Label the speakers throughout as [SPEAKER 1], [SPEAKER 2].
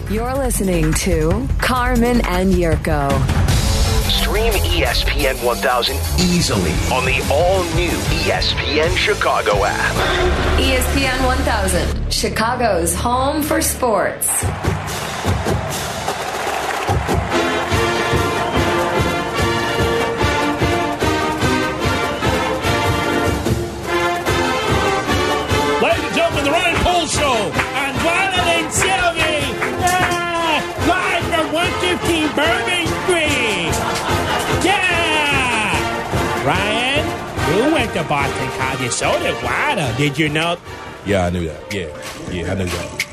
[SPEAKER 1] You're listening to Carmen and Yurko.
[SPEAKER 2] Stream ESPN 1000 easily on the all-new ESPN Chicago app.
[SPEAKER 1] ESPN 1000, Chicago's home for sports.
[SPEAKER 3] Ladies and gentlemen, the Ryan Poles Show on Juana and Sylvie. Live from 115 Bourbon Street. Yeah! Ryan, you went to Boston College. So did Juana. Did you know?
[SPEAKER 4] Yeah, I knew that. Yeah, I knew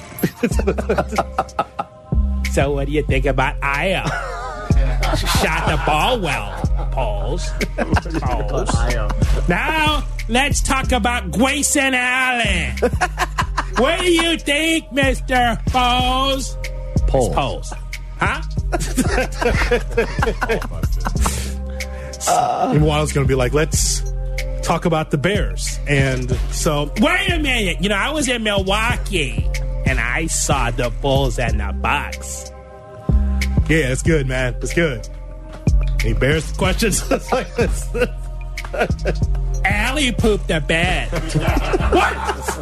[SPEAKER 4] that.
[SPEAKER 3] So what do you think about Io? Shot the ball well, Poles. Now, let's talk about Grayson Allen. What do you think, Mr. Poles? Poles. Huh?
[SPEAKER 4] And Waddle's going to be like, let's talk about the Bears. And so,
[SPEAKER 3] Wait a minute. You know, I was in Milwaukee, and I saw the Bulls and the Bucks.
[SPEAKER 4] yeah, it's good, man. It's good. Any Bears questions?
[SPEAKER 3] Allie pooped the bed.
[SPEAKER 4] What?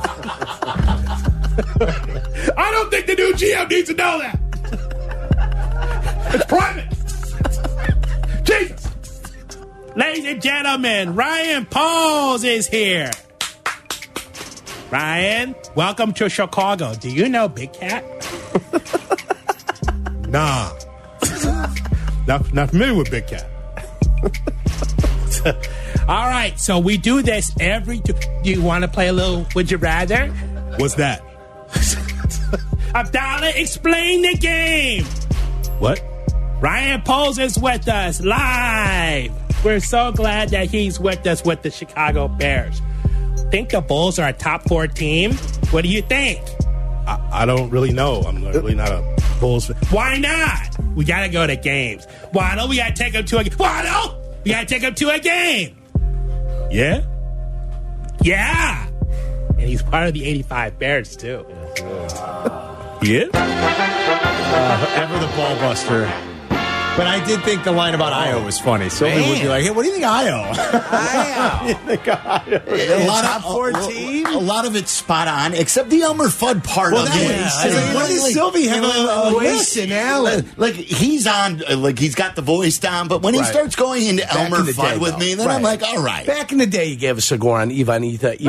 [SPEAKER 4] I don't think the new GM needs to know that. It's private. Jesus.
[SPEAKER 3] Ladies and gentlemen, Ryan Poles is here. Ryan, welcome to Chicago. Do you know Big Cat?
[SPEAKER 4] Nah. Not familiar with Big Cat.
[SPEAKER 3] All right, so we do this every... Do you want to play a little Would You Rather?
[SPEAKER 4] What's that?
[SPEAKER 3] Abdallah, explain the game.
[SPEAKER 4] What?
[SPEAKER 3] Ryan Poles is with us live. We're so glad that he's with us with the Chicago Bears. Think the Bulls are a top 4 team? What do you think?
[SPEAKER 4] I don't really know. I'm really not a Bulls fan.
[SPEAKER 3] Why not? We got to go to games. Waddle, we got to take him to a game. Waddle, we got to take him to a game.
[SPEAKER 4] Yeah?
[SPEAKER 3] Yeah. And he's part of the 85 Bears, too.
[SPEAKER 4] Yeah?
[SPEAKER 5] Ever the ball buster. But I did think the line about Io was funny. Sylvie would be like, hey, what do you think of Io?
[SPEAKER 6] A lot of it's spot on, except the Elmer Fudd part of it.
[SPEAKER 5] What does Sylvie have a
[SPEAKER 6] Grayson Allen? Like, he's on, like, he's got the voice down, but when he starts going into Elmer Fudd with me, then I'm like, all right.
[SPEAKER 7] Back in the day, you gave us a score on Ivan Ivanovic.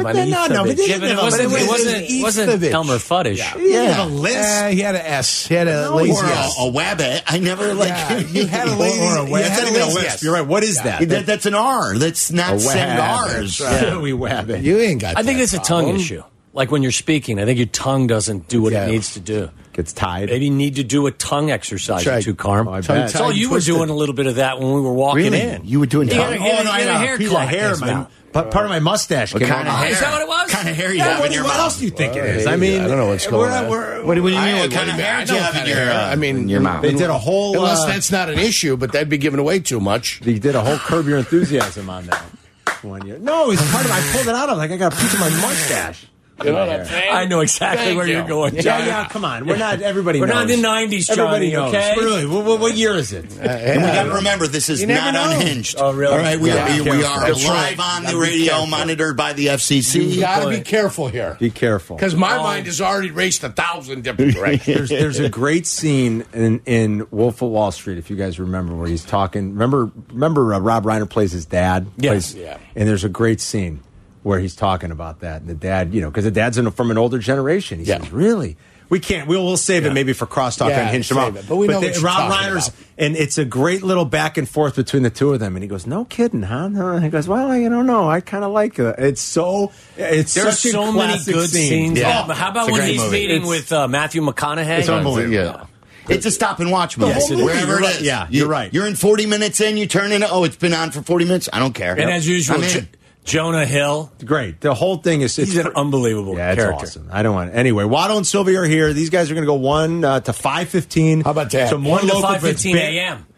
[SPEAKER 8] It wasn't Elmer Fuddish.
[SPEAKER 6] He had a list.
[SPEAKER 7] He had an S. He had a lazy S.
[SPEAKER 6] Or a Wabbit. I never, like...
[SPEAKER 7] You had a lazy
[SPEAKER 5] or a list. You're right. What is that?
[SPEAKER 6] That's an R. That's not saying R's.
[SPEAKER 5] We wab it.
[SPEAKER 7] You ain't got
[SPEAKER 8] I think it's a tongue issue. Like when you're speaking, I think your tongue doesn't do what it needs to do.
[SPEAKER 5] Gets tied.
[SPEAKER 8] Maybe you need to do a tongue exercise or two, Carm.
[SPEAKER 5] I bet.
[SPEAKER 8] So you were doing a little bit of that when we were walking in.
[SPEAKER 6] You were doing tongue?
[SPEAKER 5] hair, man. Part of my mustache.
[SPEAKER 6] What kind of hair?
[SPEAKER 8] Is that what it was?
[SPEAKER 6] What kind of hair you have in your mouth?
[SPEAKER 5] What else do you think it is? I mean,
[SPEAKER 7] I don't know what's going on.
[SPEAKER 6] What do you mean? What kind of hair do you have in your mouth?
[SPEAKER 5] They did a whole...
[SPEAKER 7] Unless that's not an issue, but that'd be giving away too much.
[SPEAKER 5] They did a whole Curb Your Enthusiasm on that 1 year. No, it's part of... I pulled it out. I was like, I got a piece of my mustache.
[SPEAKER 7] You know what I'm saying?
[SPEAKER 8] I know exactly where you're going, John.
[SPEAKER 5] Yeah, come on. We're not... Everybody knows.
[SPEAKER 8] We're not in the 90s, Johnny,
[SPEAKER 5] Everybody knows.
[SPEAKER 8] okay?
[SPEAKER 5] Really? What year is it?
[SPEAKER 6] And we got to remember, this is not unhinged.
[SPEAKER 8] Oh, really?
[SPEAKER 6] All right, we are
[SPEAKER 7] That's
[SPEAKER 6] live on the radio, monitored by the FCC.
[SPEAKER 7] You got to be careful here.
[SPEAKER 5] Be careful.
[SPEAKER 7] Because my mind has already raced 1,000 different directions.
[SPEAKER 5] There's a great scene in Wolf of Wall Street, if you guys remember, where he's talking. Remember Rob Reiner plays his dad?
[SPEAKER 8] Yes.
[SPEAKER 5] And there's a great scene where he's talking about that. And the dad, because the dad's from an older generation. He says, really? We can't. We'll save it maybe for crosstalk and hinge them out.
[SPEAKER 7] But we know what you're
[SPEAKER 5] Rob
[SPEAKER 7] talking
[SPEAKER 5] Reiner's,
[SPEAKER 7] about.
[SPEAKER 5] and it's a great little back and forth between the two of them. And he goes, "No kidding, huh?" No. He goes, "Well, I don't know. I kind of like it." It's
[SPEAKER 8] there's
[SPEAKER 5] such a
[SPEAKER 8] so many
[SPEAKER 5] classic
[SPEAKER 8] good
[SPEAKER 5] scene.
[SPEAKER 8] scenes.
[SPEAKER 5] Yeah.
[SPEAKER 8] Oh, how about when he's meeting with Matthew McConaughey?
[SPEAKER 6] It's unbelievable. Yeah. It's a stop and watch movie.
[SPEAKER 5] Yes, it is.
[SPEAKER 6] Wherever it is.
[SPEAKER 5] Yeah, you're right.
[SPEAKER 6] You're in 40 minutes in, you turn in, it's been on for 40 minutes. I don't care.
[SPEAKER 8] And as usual, Jonah Hill.
[SPEAKER 5] Great. The whole thing is...
[SPEAKER 8] He's an unbelievable character.
[SPEAKER 5] It's awesome. I don't want it. Anyway, Waddle and Sylvia are here. These guys are going to go 1 to 5:15.
[SPEAKER 7] How about that?
[SPEAKER 5] So more
[SPEAKER 8] 1 to
[SPEAKER 5] local
[SPEAKER 8] 5:15 a.m.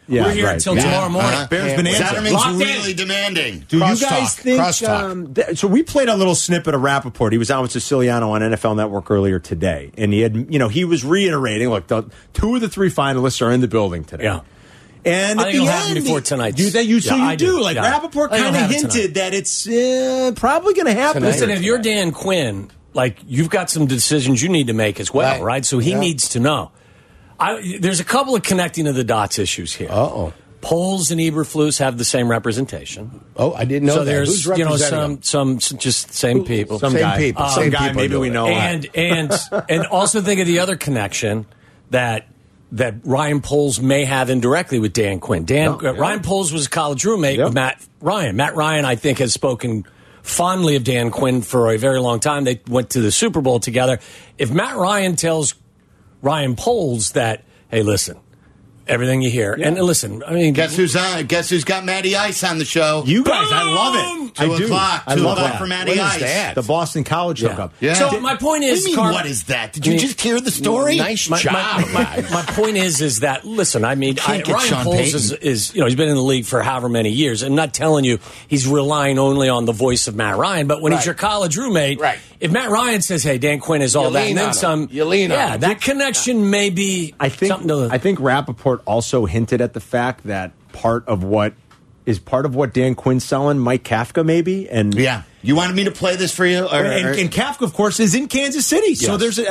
[SPEAKER 5] Yeah,
[SPEAKER 8] We're here
[SPEAKER 5] right.
[SPEAKER 8] until tomorrow morning.
[SPEAKER 5] Bears Bonanza.
[SPEAKER 6] Zetterman's really demanding.
[SPEAKER 5] Do you guys think? So we played a little snippet of Rappaport. He was on with Siciliano on NFL Network earlier today, and he had, he was reiterating, look, two of the three finalists are in the building today.
[SPEAKER 8] Yeah.
[SPEAKER 5] And
[SPEAKER 8] I think it'll happen before tonight.
[SPEAKER 5] You do. Like, Rappaport kind of hinted that it's probably going to happen.
[SPEAKER 8] Listen, if you're Dan Quinn, like, you've got some decisions you need to make as well, right? So he needs to know. There's a couple of connecting of the dots issues here. Poles and Eberflus have the same representation.
[SPEAKER 7] Oh, I didn't know
[SPEAKER 8] so
[SPEAKER 7] that.
[SPEAKER 8] There's some
[SPEAKER 7] just
[SPEAKER 8] same people.
[SPEAKER 7] Some guy
[SPEAKER 5] maybe we know.
[SPEAKER 8] And also think of the other connection that Ryan Poles may have indirectly with Dan Quinn. Ryan Poles was a college roommate with Matt Ryan. Matt Ryan, I think, has spoken fondly of Dan Quinn for a very long time. They went to the Super Bowl together. If Matt Ryan tells Ryan Poles that, hey, listen, everything you hear, and listen, I mean,
[SPEAKER 6] guess who's on? Guess who's got Matty Ice on the show?
[SPEAKER 5] You guys, I love it.
[SPEAKER 6] 2 o'clock.
[SPEAKER 5] I love that
[SPEAKER 6] for Matty Ice.
[SPEAKER 5] That? The Boston College hookup.
[SPEAKER 6] Yeah.
[SPEAKER 8] So my point is,
[SPEAKER 6] what is that? Did you just hear the story?
[SPEAKER 7] Nice job.
[SPEAKER 8] My point is that listen, I mean, Ryan Poles is he's been in the league for however many years. I'm not telling you he's relying only on the voice of Matt Ryan, but when he's your college roommate, if Matt Ryan says, "Hey, Dan Quinn is all that," and then some,
[SPEAKER 7] you lean on him.
[SPEAKER 8] That connection may be.
[SPEAKER 5] I think Rappaport also hinted at the fact that part of what Dan Quinn's selling, Mike Kafka maybe, and
[SPEAKER 6] you wanted me to play this for you,
[SPEAKER 5] and Kafka, of course, is in Kansas City, yes. So there's,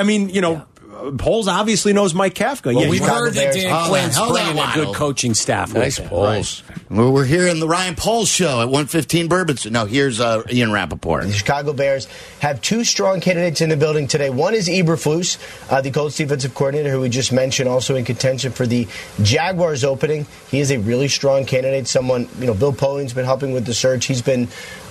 [SPEAKER 5] Poles obviously knows Mike Kafka.
[SPEAKER 8] Well, we've heard that Dan Quinn's bringing a good coaching staff.
[SPEAKER 7] Nice Poles.
[SPEAKER 6] Right. Well, we're here in the Ryan Poles show at 115 Bourbon. No, here's Ian Rappaport.
[SPEAKER 9] The Chicago Bears have two strong candidates in the building today. One is Eberflus, the Colts defensive coordinator, who we just mentioned, also in contention for the Jaguars opening. He is a really strong candidate. Someone, Bill Polian's been helping with the search. He's been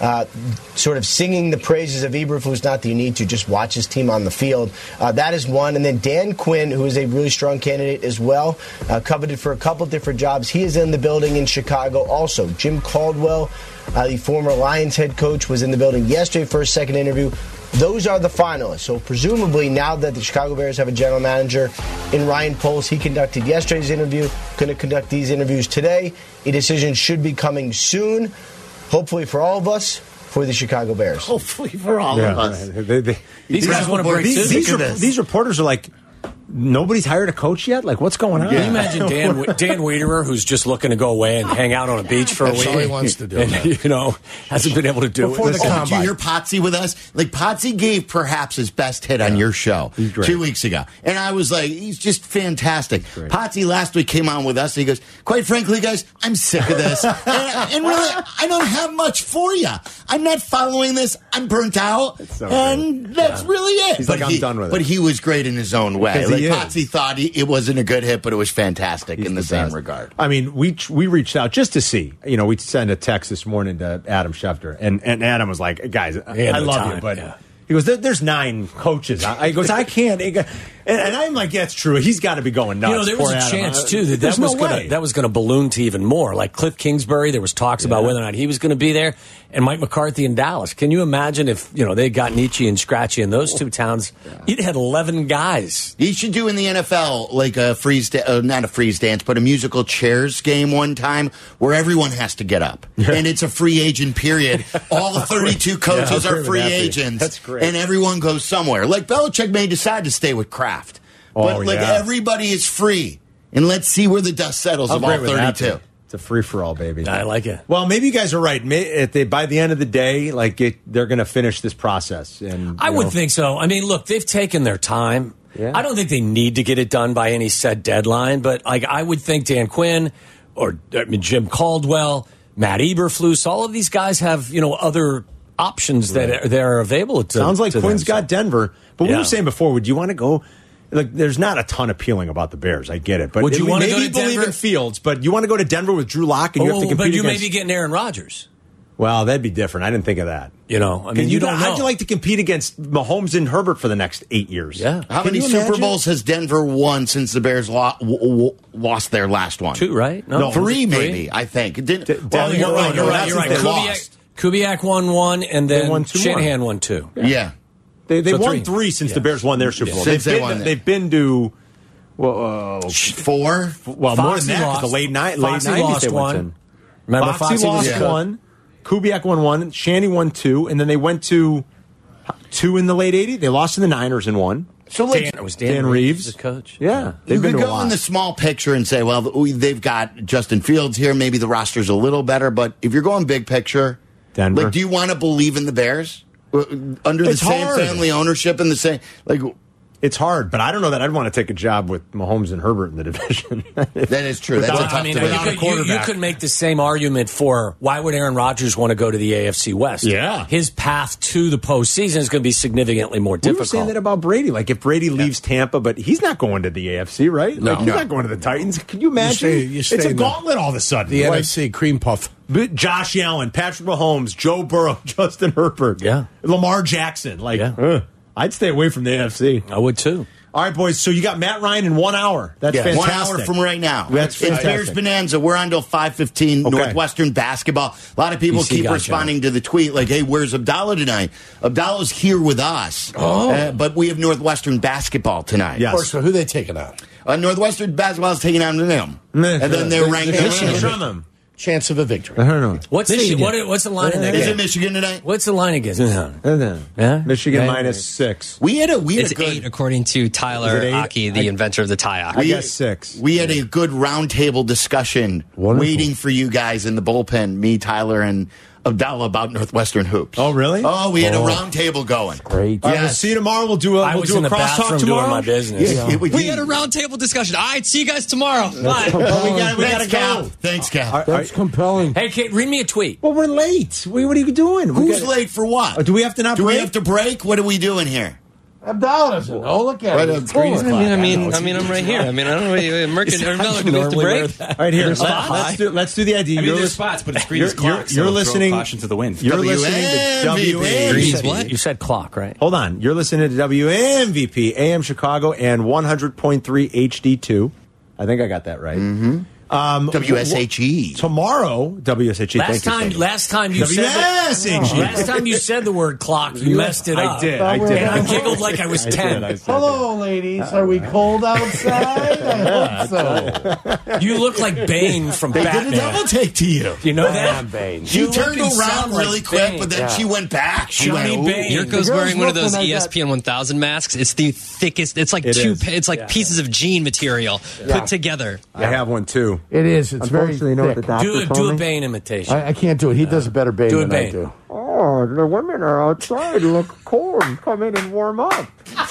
[SPEAKER 9] sort of singing the praises of Eberflus. Not that you need to, just watch his team on the field. That is one. And then Dan Quinn, who is a really strong candidate as well, coveted for a couple different jobs. He is in the building in Chicago also. Jim Caldwell, the former Lions head coach, was in the building yesterday for a second interview. Those are the finalists. So presumably now that the Chicago Bears have a general manager in Ryan Poles, he conducted yesterday's interview, going to conduct these interviews today. A decision should be coming soon, hopefully for all of us, for the Chicago Bears.
[SPEAKER 6] Hopefully for all of us.
[SPEAKER 8] These guys want to break
[SPEAKER 5] these reporters are like, nobody's hired a coach yet? Like, what's going on?
[SPEAKER 8] Can you imagine Dan Wiederer, who's just looking to go away and hang out on a beach for a week?
[SPEAKER 7] That's all he wants to do.
[SPEAKER 8] And, hasn't been able to do
[SPEAKER 6] Before
[SPEAKER 8] it.
[SPEAKER 6] Did you hear Potsy with us? Like, Potsy gave perhaps his best hit on your show 2 weeks ago. And I was like, he's just fantastic. Potsy last week came on with us. And he goes, quite frankly, guys, I'm sick of this. and really, I don't have much for you. I'm not following this. I'm burnt out. That's really it.
[SPEAKER 5] He's I'm done with it.
[SPEAKER 6] But he was great in his own way. Potsy thought it wasn't a good hit, but it was fantastic in the same regard.
[SPEAKER 5] I mean, we reached out just to see. We sent a text this morning to Adam Schefter, and Adam was like, "Guys, I love you, but." He goes, there's 9 coaches. He goes, I can't. And I'm like, yeah, it's true. He's got to be going nuts.
[SPEAKER 8] There was a chance, too, that was going to balloon to even more. Like Cliff Kingsbury, there was talks about whether or not he was going to be there. And Mike McCarthy in Dallas. Can you imagine if, they got Nietzsche and Scratchy in those two towns? You'd had 11 guys.
[SPEAKER 6] You should do in the NFL like a not a freeze dance, but a musical chairs game one time where everyone has to get up. And it's a free agent period. All the 32 coaches are free agents.
[SPEAKER 5] That's great.
[SPEAKER 6] And everyone goes somewhere. Like Belichick may decide to stay with Kraft. But everybody is free. And let's see where the dust settles of all 32.
[SPEAKER 5] It's a free-for-all, baby.
[SPEAKER 8] I like it.
[SPEAKER 5] Well, maybe you guys are right. By the end of the day, they're going to finish this process. And
[SPEAKER 8] I would think so. I mean, look, they've taken their time. Yeah. I don't think they need to get it done by any set deadline. But I would think Dan Quinn or Jim Caldwell, Matt Eberflus, all of these guys have other options that are available to.
[SPEAKER 5] Sounds like Quinn's got Denver. But we were saying before, would you want to go? Like, there's not a ton appealing about the Bears. I get it, but
[SPEAKER 8] would you want to go to
[SPEAKER 5] believe
[SPEAKER 8] Denver?
[SPEAKER 5] In Fields, but you want to go to Denver with Drew Lock and you have to compete
[SPEAKER 8] but you
[SPEAKER 5] against,
[SPEAKER 8] may be getting Aaron Rodgers.
[SPEAKER 5] Well, that'd be different. I didn't think of that.
[SPEAKER 8] You don't know.
[SPEAKER 5] How'd you like to compete against Mahomes and Herbert for the next 8 years?
[SPEAKER 8] Yeah.
[SPEAKER 6] How many Super Bowls has Denver won since the Bears lost their last one?
[SPEAKER 8] 2, right?
[SPEAKER 6] No, 3 maybe. I think.
[SPEAKER 8] You're right. Kubiak won 1, and then Shanahan won 2.
[SPEAKER 6] Yeah.
[SPEAKER 5] They won 3 since the Bears won their Super Bowl.
[SPEAKER 6] Since
[SPEAKER 5] they've been to Well,
[SPEAKER 6] 4.
[SPEAKER 5] well, more than that, 'cause the late 90s
[SPEAKER 8] lost
[SPEAKER 5] they went
[SPEAKER 8] one.
[SPEAKER 5] in.
[SPEAKER 8] Remember,
[SPEAKER 5] Foxy lost one. Kubiak won one. Shanny won 2. And then they went to 2 in the late 80s. They lost to the Niners in 1.
[SPEAKER 6] So like,
[SPEAKER 8] It was
[SPEAKER 5] Dan Reeves,
[SPEAKER 8] the coach.
[SPEAKER 5] Yeah.
[SPEAKER 6] you
[SPEAKER 5] They've been
[SPEAKER 6] could
[SPEAKER 5] to a
[SPEAKER 6] go
[SPEAKER 5] lot.
[SPEAKER 6] in the small picture and say, well, they've got Justin Fields here. Maybe the roster's a little better. But if you're going big picture,
[SPEAKER 5] Denver.
[SPEAKER 6] like, do you want to believe in the Bears? Under the
[SPEAKER 5] It's
[SPEAKER 6] same
[SPEAKER 5] hard.
[SPEAKER 6] family ownership and the same, like,
[SPEAKER 5] It's hard, but I don't know that I'd want to take a job with Mahomes and Herbert in the division.
[SPEAKER 6] that is true. That's a
[SPEAKER 5] Without-
[SPEAKER 6] tough
[SPEAKER 8] I mean,
[SPEAKER 6] division.
[SPEAKER 8] you could make the same argument for why would Aaron Rodgers want to go to the AFC West?
[SPEAKER 5] Yeah.
[SPEAKER 8] His path to the postseason is going to be significantly more
[SPEAKER 5] We
[SPEAKER 8] difficult.
[SPEAKER 5] were saying that about Brady. Like, if Brady leaves Tampa, but he's not going to the AFC, right? Like, he's not going to the Titans. Can you imagine?
[SPEAKER 7] You stay
[SPEAKER 5] It's a
[SPEAKER 7] in the-
[SPEAKER 5] gauntlet all of a sudden.
[SPEAKER 7] The
[SPEAKER 5] Like,
[SPEAKER 7] NFC cream puff.
[SPEAKER 5] Josh Allen, Patrick Mahomes, Joe Burrow, Justin Herbert,
[SPEAKER 8] Yeah.
[SPEAKER 5] Lamar Jackson. Like,
[SPEAKER 8] Yeah.
[SPEAKER 5] I'd stay away from the AFC.
[SPEAKER 8] I would too.
[SPEAKER 5] All right, boys. So you got Matt Ryan in 1 hour. That's
[SPEAKER 6] Yeah,
[SPEAKER 5] fantastic.
[SPEAKER 6] 1 hour from right now.
[SPEAKER 5] That's
[SPEAKER 6] It's
[SPEAKER 5] fantastic.
[SPEAKER 6] Bears Bonanza. We're on till 5:15.
[SPEAKER 5] Okay.
[SPEAKER 6] Northwestern basketball. A lot of people
[SPEAKER 8] You see,
[SPEAKER 6] keep
[SPEAKER 8] gotcha.
[SPEAKER 6] responding to the tweet like, "Hey, where's Abdallah tonight?" Abdallah's here with us. But we have Northwestern basketball tonight.
[SPEAKER 5] Yes.
[SPEAKER 7] So who they taking out?
[SPEAKER 6] Northwestern basketball is taking on them, and then they're ranked.
[SPEAKER 5] Michigan.
[SPEAKER 7] Chance of a victory.
[SPEAKER 5] I don't know.
[SPEAKER 8] What's the line in that
[SPEAKER 6] Is
[SPEAKER 8] game?
[SPEAKER 6] it Michigan tonight?
[SPEAKER 8] What's the line against? Yeah?
[SPEAKER 5] Michigan
[SPEAKER 8] Yeah.
[SPEAKER 5] minus 6.
[SPEAKER 6] We had a
[SPEAKER 10] It's
[SPEAKER 6] good.
[SPEAKER 10] 8, according to Tyler
[SPEAKER 5] Is it 8?
[SPEAKER 10] Aki, the inventor of the tie-off.
[SPEAKER 5] I guess 6.
[SPEAKER 6] We had a good roundtable discussion waiting for you guys in the bullpen, me, Tyler, and Abdallah about Northwestern hoops.
[SPEAKER 5] Oh, really?
[SPEAKER 6] Oh, we had a roundtable going.
[SPEAKER 5] Great. All right, we'll see you tomorrow. We'll do a,
[SPEAKER 8] I
[SPEAKER 5] we'll
[SPEAKER 8] was
[SPEAKER 5] do
[SPEAKER 8] in
[SPEAKER 5] a
[SPEAKER 8] the
[SPEAKER 5] crosstalk
[SPEAKER 8] bathroom
[SPEAKER 5] tomorrow.
[SPEAKER 8] doing my business.
[SPEAKER 6] Yeah,
[SPEAKER 10] We had a roundtable discussion. All right, see you guys tomorrow. Bye.
[SPEAKER 5] We gotta
[SPEAKER 6] Thanks, Cal.
[SPEAKER 5] go.
[SPEAKER 6] Thanks, Cal.
[SPEAKER 7] That's compelling.
[SPEAKER 8] Hey, Kate, read me a tweet.
[SPEAKER 5] Well, we're late. What are you doing?
[SPEAKER 6] Who's late for what?
[SPEAKER 5] Do we have to not
[SPEAKER 6] Do
[SPEAKER 5] break?
[SPEAKER 6] we have to break? What are we doing here?
[SPEAKER 7] Abdallah doesn't know. Look at
[SPEAKER 6] Right
[SPEAKER 7] it.
[SPEAKER 6] on
[SPEAKER 7] It's
[SPEAKER 6] screen.
[SPEAKER 7] cool.
[SPEAKER 10] I mean, I'm right here. I mean, I don't know. Merkin, do we have to break?
[SPEAKER 5] All right, here. Let's do the idea.
[SPEAKER 11] I mean,
[SPEAKER 5] You're
[SPEAKER 11] there's
[SPEAKER 5] lis-
[SPEAKER 11] spots, but it's green as clock.
[SPEAKER 5] you're
[SPEAKER 11] so
[SPEAKER 5] listening.
[SPEAKER 11] throw caution to the wind.
[SPEAKER 5] You're listening to
[SPEAKER 6] WMVP.
[SPEAKER 10] Green's what?
[SPEAKER 8] You said clock, right?
[SPEAKER 5] Hold on. You're listening to WMVP AM Chicago and 100.3 HD2. I think I got that right. Mm-hmm.
[SPEAKER 6] WSHE.
[SPEAKER 5] Tomorrow, WSHE.
[SPEAKER 8] Last time you said
[SPEAKER 5] WSHE.
[SPEAKER 8] last time you said the word clock, you messed it up.
[SPEAKER 5] I did. I did.
[SPEAKER 8] And I giggled like I was 10.
[SPEAKER 7] Hello, ladies. Are we cold outside? I hope so.
[SPEAKER 8] You look like Bane from
[SPEAKER 6] They did a
[SPEAKER 8] Batman.
[SPEAKER 6] double take to you.
[SPEAKER 8] You know that?
[SPEAKER 7] Bane.
[SPEAKER 6] She
[SPEAKER 8] You look
[SPEAKER 6] turned
[SPEAKER 8] and
[SPEAKER 6] around
[SPEAKER 8] sound like
[SPEAKER 6] really quick,
[SPEAKER 8] Bane.
[SPEAKER 6] but then she went back. She
[SPEAKER 8] Johnny
[SPEAKER 6] went,
[SPEAKER 8] Bane.
[SPEAKER 10] Yurko's
[SPEAKER 7] The girls
[SPEAKER 10] wearing one of
[SPEAKER 7] look
[SPEAKER 10] those
[SPEAKER 7] when I got-
[SPEAKER 10] ESPN 1000 masks. It's the thickest. It's like
[SPEAKER 5] It is.
[SPEAKER 10] it's like pieces of jean material put together.
[SPEAKER 5] I have one too.
[SPEAKER 7] It is. It's very thick.
[SPEAKER 8] Do a Bane imitation.
[SPEAKER 7] I can't do it. He does a better Bane
[SPEAKER 8] Do a
[SPEAKER 7] than I
[SPEAKER 8] Bane.
[SPEAKER 7] do.
[SPEAKER 5] Oh, the women are outside. Look cold. Come in and warm up.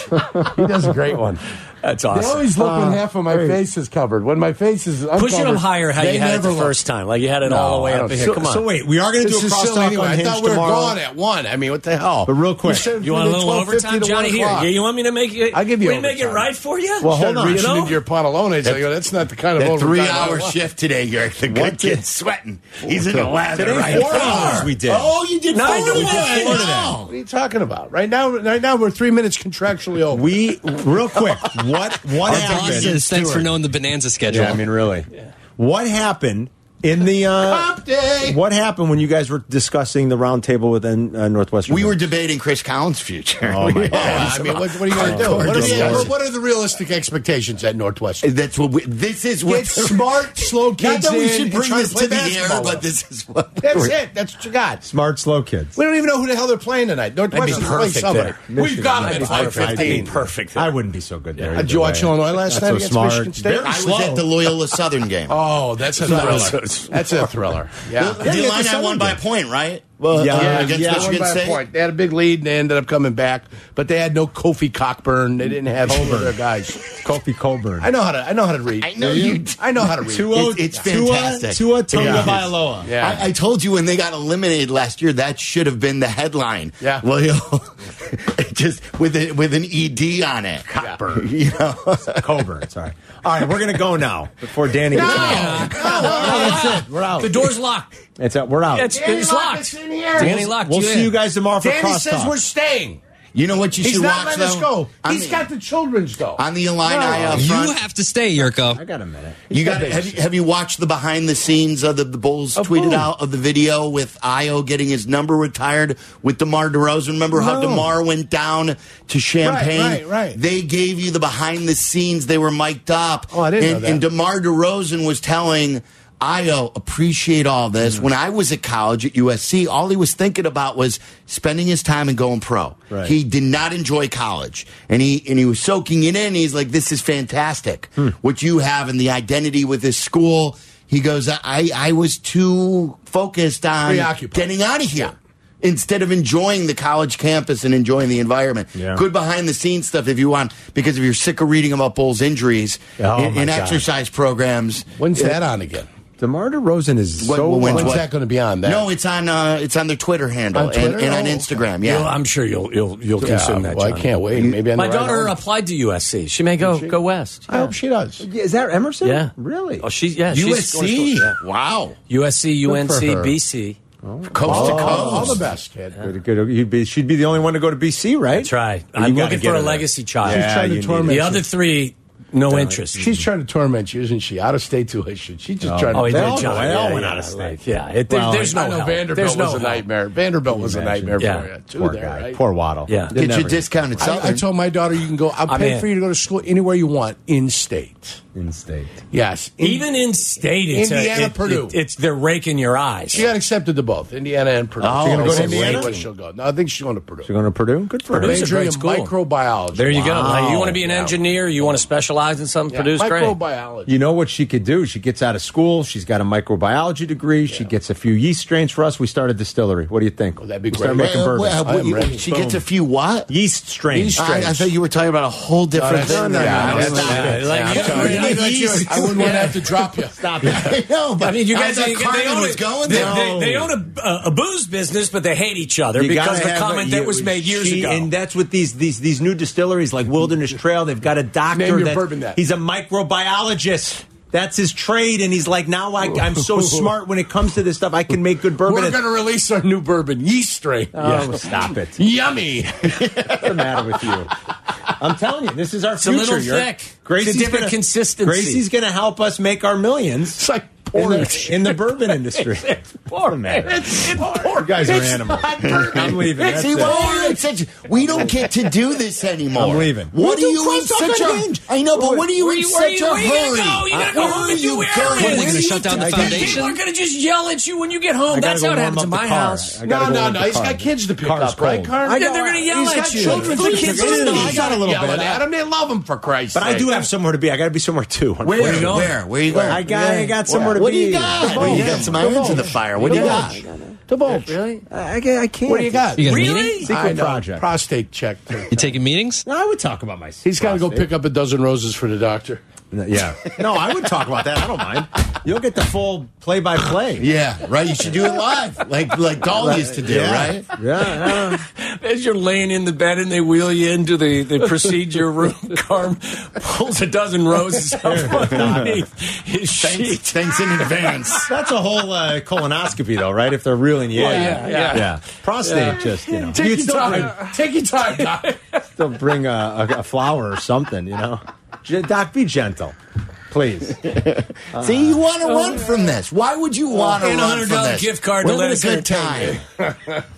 [SPEAKER 7] He does a great one.
[SPEAKER 8] That's
[SPEAKER 7] They
[SPEAKER 8] awesome.
[SPEAKER 7] always look when half of my face is covered. When my face is uncovered,
[SPEAKER 8] Pushing them higher how
[SPEAKER 7] they
[SPEAKER 8] you had it
[SPEAKER 7] never
[SPEAKER 8] the
[SPEAKER 7] look.
[SPEAKER 8] first time. Like you had it all the way up here. Come on.
[SPEAKER 5] So wait, we are going to
[SPEAKER 7] This
[SPEAKER 5] do a
[SPEAKER 7] is silly
[SPEAKER 5] crosstalk
[SPEAKER 7] anyway.
[SPEAKER 5] on
[SPEAKER 7] I
[SPEAKER 5] Hinge
[SPEAKER 7] thought we were
[SPEAKER 5] tomorrow.
[SPEAKER 7] gone at 1. I mean, what the hell?
[SPEAKER 5] But real quick,
[SPEAKER 8] You want a little overtime, Johnny? Here, you want me to make it?
[SPEAKER 7] I'll give you
[SPEAKER 8] Will make it
[SPEAKER 7] overtime.
[SPEAKER 8] right for you?
[SPEAKER 5] Well, hold on.
[SPEAKER 7] Reaching
[SPEAKER 8] You know?
[SPEAKER 7] into your pantalones. I go, that's not the kind of
[SPEAKER 6] that
[SPEAKER 7] overtime I
[SPEAKER 6] 3-hour
[SPEAKER 7] want.
[SPEAKER 6] shift today, You're the good kid's sweating. He's in the lather
[SPEAKER 5] Today,
[SPEAKER 6] right
[SPEAKER 5] 4 hours we did.
[SPEAKER 6] Oh, you did 4
[SPEAKER 8] No, we did
[SPEAKER 6] today.
[SPEAKER 5] four today.
[SPEAKER 6] No.
[SPEAKER 7] What are you talking about? Right now we're 3 minutes contractually over.
[SPEAKER 5] We real quick. What
[SPEAKER 10] Our boss
[SPEAKER 5] happened?
[SPEAKER 10] says, thanks for knowing the Bonanza schedule.
[SPEAKER 5] Yeah, I mean, really. What happened in the?
[SPEAKER 7] Comp day.
[SPEAKER 5] What happened when you guys were discussing the roundtable within Northwestern?
[SPEAKER 6] We were debating Chris Collins' future.
[SPEAKER 5] Oh my God!
[SPEAKER 7] I mean, what are you going to do? What are the realistic expectations at Northwestern?
[SPEAKER 6] That's what this is what
[SPEAKER 7] Get smart, slow
[SPEAKER 6] Not
[SPEAKER 7] kids
[SPEAKER 6] that we
[SPEAKER 7] in
[SPEAKER 6] should
[SPEAKER 7] and
[SPEAKER 6] bring
[SPEAKER 7] try
[SPEAKER 6] this
[SPEAKER 7] play
[SPEAKER 6] to the air,
[SPEAKER 7] basketball
[SPEAKER 6] but
[SPEAKER 7] with
[SPEAKER 6] this is what
[SPEAKER 7] That's it. That's what you got.
[SPEAKER 5] Smart, slow kids.
[SPEAKER 7] We don't even know who the hell they're playing tonight. Northwestern's playing somebody. We've got them at 5:15.
[SPEAKER 8] Perfect.
[SPEAKER 5] I wouldn't be so good there.
[SPEAKER 7] Did you watch Illinois last night against Michigan State?
[SPEAKER 6] I was at the Loyola Southern game.
[SPEAKER 7] Oh, that's a thriller. That's a thriller. Yeah.
[SPEAKER 6] The Illini won by a point, right? Well, against
[SPEAKER 7] They won
[SPEAKER 6] Michigan
[SPEAKER 7] by a
[SPEAKER 6] State.
[SPEAKER 7] point. They had a big lead and they ended up coming back, but they had no Kofi Cockburn. They didn't have any of their guys.
[SPEAKER 5] Kofi Coburn.
[SPEAKER 7] I know how to read.
[SPEAKER 6] I know you.
[SPEAKER 7] I know how to read.
[SPEAKER 6] It's fantastic.
[SPEAKER 5] Tua Tonga
[SPEAKER 7] Yeah.
[SPEAKER 5] Bailoa.
[SPEAKER 7] Yeah.
[SPEAKER 6] I told you when they got eliminated last year, that should have been the headline.
[SPEAKER 7] Yeah.
[SPEAKER 6] Well, just with an ED on it.
[SPEAKER 5] Cockburn.
[SPEAKER 6] You know.
[SPEAKER 5] Coburn. Sorry. All right, we're gonna go now before Danny gets out.
[SPEAKER 7] That's it. We're out.
[SPEAKER 8] The door's locked.
[SPEAKER 5] We're out.
[SPEAKER 8] It's locked.
[SPEAKER 7] in here.
[SPEAKER 8] Danny locked.
[SPEAKER 5] We'll see you guys tomorrow for
[SPEAKER 7] Danny says
[SPEAKER 5] crosstalk.
[SPEAKER 7] we're staying.
[SPEAKER 6] You know what you
[SPEAKER 7] He's
[SPEAKER 6] should
[SPEAKER 7] not
[SPEAKER 6] watch,
[SPEAKER 7] letting us
[SPEAKER 6] though?
[SPEAKER 7] go. He's got the children's, though.
[SPEAKER 6] On the Illini front.
[SPEAKER 10] You have to stay, Yurko.
[SPEAKER 5] I got a minute.
[SPEAKER 6] You got have you watched the behind the scenes of the Bulls tweeted out of the video with Io getting his number retired with DeMar DeRozan? Remember how DeMar went down to Champaign?
[SPEAKER 7] Right.
[SPEAKER 6] They gave you the behind the scenes. They were mic'd up.
[SPEAKER 7] Oh, I didn't know that.
[SPEAKER 6] And DeMar DeRozan was telling Io, appreciate all this. When I was at college at USC, all he was thinking about was spending his time and going pro.
[SPEAKER 5] Right.
[SPEAKER 6] He did not enjoy college, and he was soaking it in. He's like, "This is fantastic. What you have and the identity with this school." He goes, "I was too focused on getting out of here." Instead of enjoying the college campus and enjoying the environment.
[SPEAKER 5] Yeah.
[SPEAKER 6] Good behind-the-scenes stuff if you want, because if you're sick of reading about Bulls injuries in exercise programs.
[SPEAKER 7] When's that on again?
[SPEAKER 5] DeMar DeRozan is
[SPEAKER 7] when's that going to be on? That?
[SPEAKER 6] No, it's on their Twitter handle and on Instagram. Yeah,
[SPEAKER 8] I'm sure you'll consume that.
[SPEAKER 7] Well, I
[SPEAKER 8] John.
[SPEAKER 7] can't wait. Maybe
[SPEAKER 8] my daughter applied to USC. She may go west.
[SPEAKER 7] I hope she does.
[SPEAKER 5] Is that Emerson?
[SPEAKER 8] Yeah,
[SPEAKER 5] really?
[SPEAKER 8] Oh, she's
[SPEAKER 6] USC.
[SPEAKER 8] Yeah.
[SPEAKER 6] Wow.
[SPEAKER 8] USC, UNC, BC.
[SPEAKER 6] Coast to coast.
[SPEAKER 7] All the best, kid.
[SPEAKER 5] Good. She'd be the only one to go to BC, right?
[SPEAKER 8] That's right. I'm looking for a legacy child.
[SPEAKER 7] She's trying to torment
[SPEAKER 8] the other three. No interest.
[SPEAKER 7] She's trying to torment you, isn't she? Out of state tuition. She's just trying to.
[SPEAKER 8] Oh, he did,
[SPEAKER 7] John.
[SPEAKER 8] They all went out of state. There's no help.
[SPEAKER 7] Vanderbilt was a nightmare. Vanderbilt was a nightmare for you.
[SPEAKER 5] Poor guy. Right? Poor Waddle.
[SPEAKER 8] Yeah.
[SPEAKER 6] Get your discounted Southern.
[SPEAKER 7] I told my daughter, you can go. I'll pay for you to go to school anywhere you want in state.
[SPEAKER 5] In state.
[SPEAKER 7] Yes.
[SPEAKER 8] Even in state,
[SPEAKER 7] Indiana, Purdue.
[SPEAKER 8] They're raking your eyes.
[SPEAKER 7] She got accepted to both Indiana and Purdue.
[SPEAKER 6] Oh,
[SPEAKER 7] she's going to go to
[SPEAKER 6] Indiana?
[SPEAKER 7] She'll go. No, I think she's going to Purdue.
[SPEAKER 5] She's going to Purdue? Good for her.
[SPEAKER 8] Purdue's a
[SPEAKER 7] Majoring
[SPEAKER 8] great
[SPEAKER 7] in
[SPEAKER 8] school.
[SPEAKER 7] microbiology.
[SPEAKER 8] There you go.
[SPEAKER 6] Wow.
[SPEAKER 8] Like, you want to be an engineer? You want to specialize in something? Purdue's great.
[SPEAKER 7] Microbiology.
[SPEAKER 5] You know what she could do? She gets out of school. She's got a microbiology degree. She gets a few yeast strains for us. We start a distillery. What do you think?
[SPEAKER 7] Oh, that'd be
[SPEAKER 5] we start
[SPEAKER 7] great.
[SPEAKER 5] making bourbon.
[SPEAKER 6] She gets a few what?
[SPEAKER 5] Yeast strains.
[SPEAKER 6] I thought you were talking about a whole different thing.
[SPEAKER 7] I wouldn't want to have to drop you.
[SPEAKER 5] Stop it.
[SPEAKER 6] I know, but
[SPEAKER 8] I mean, you guys
[SPEAKER 6] they
[SPEAKER 8] own a booze business, but they hate each other because the comment that was made years ago.
[SPEAKER 5] And that's what these new distilleries like Wilderness Trail, they've got a doctor that he's a microbiologist. That's his trade, and he's like, now I'm so smart when it comes to this stuff. I can make good bourbon.
[SPEAKER 7] We're going to release our new bourbon, yeast strain.
[SPEAKER 5] Oh, stop it.
[SPEAKER 7] Yummy.
[SPEAKER 5] What's the matter with you? I'm telling you, this is our future.
[SPEAKER 8] It's a little thick.
[SPEAKER 5] Gracie's
[SPEAKER 8] it's a different consistency.
[SPEAKER 5] Gracie's going to help us make our millions.
[SPEAKER 7] It's like porridge.
[SPEAKER 5] In the bourbon industry.
[SPEAKER 7] It's porridge.
[SPEAKER 5] You guys are animals. I'm leaving. That's
[SPEAKER 6] See, we don't get to do this anymore.
[SPEAKER 5] I'm leaving.
[SPEAKER 6] What are you in such a... I know, but what are you in such a hurry?
[SPEAKER 8] You gotta go home and do errands.
[SPEAKER 10] They're going to shut down the foundation?
[SPEAKER 8] People are going to just yell at you when you get home. That's how it happens in my house.
[SPEAKER 7] No. He's got kids to pick up, right, Carl?
[SPEAKER 8] Yeah, they're going to yell at you.
[SPEAKER 7] The kids
[SPEAKER 5] I got a little bit.
[SPEAKER 7] at him. They love him, for Christ's sake.
[SPEAKER 5] But I do have somewhere to be. I got to be somewhere, too.
[SPEAKER 6] Where are you going?
[SPEAKER 5] I got somewhere to be.
[SPEAKER 6] What do you got? You got some irons in the fire. What do you got?
[SPEAKER 7] To both.
[SPEAKER 8] Really?
[SPEAKER 5] I can't.
[SPEAKER 7] What do you got?
[SPEAKER 10] You got a
[SPEAKER 8] Really?
[SPEAKER 10] meeting?
[SPEAKER 5] Secret project.
[SPEAKER 7] Prostate check.
[SPEAKER 10] You taking meetings?
[SPEAKER 5] No, I would talk about my.
[SPEAKER 7] He's got to go pick up a dozen roses for the doctor.
[SPEAKER 5] Yeah. No, I would talk about that. I don't mind. You'll get the full play-by-play.
[SPEAKER 6] Yeah, right. You should do it live, like Doll used to do, right?
[SPEAKER 5] Yeah.
[SPEAKER 8] As you're laying in the bed and they wheel you into the procedure room, Carm pulls a dozen roses up underneath his sheet.
[SPEAKER 6] Thanks in advance.
[SPEAKER 5] That's a whole colonoscopy, though, right? If they're reeling you in.
[SPEAKER 7] Yeah.
[SPEAKER 5] Prostate, just, you know.
[SPEAKER 7] Take your time. Take your time, Doc.
[SPEAKER 5] Still bring a flower or something, you know. Doc, be gentle. Please.
[SPEAKER 6] See, you want to run from this. Why would you want to run from this?
[SPEAKER 8] $100 gift card
[SPEAKER 6] We're
[SPEAKER 8] to let
[SPEAKER 6] having
[SPEAKER 8] us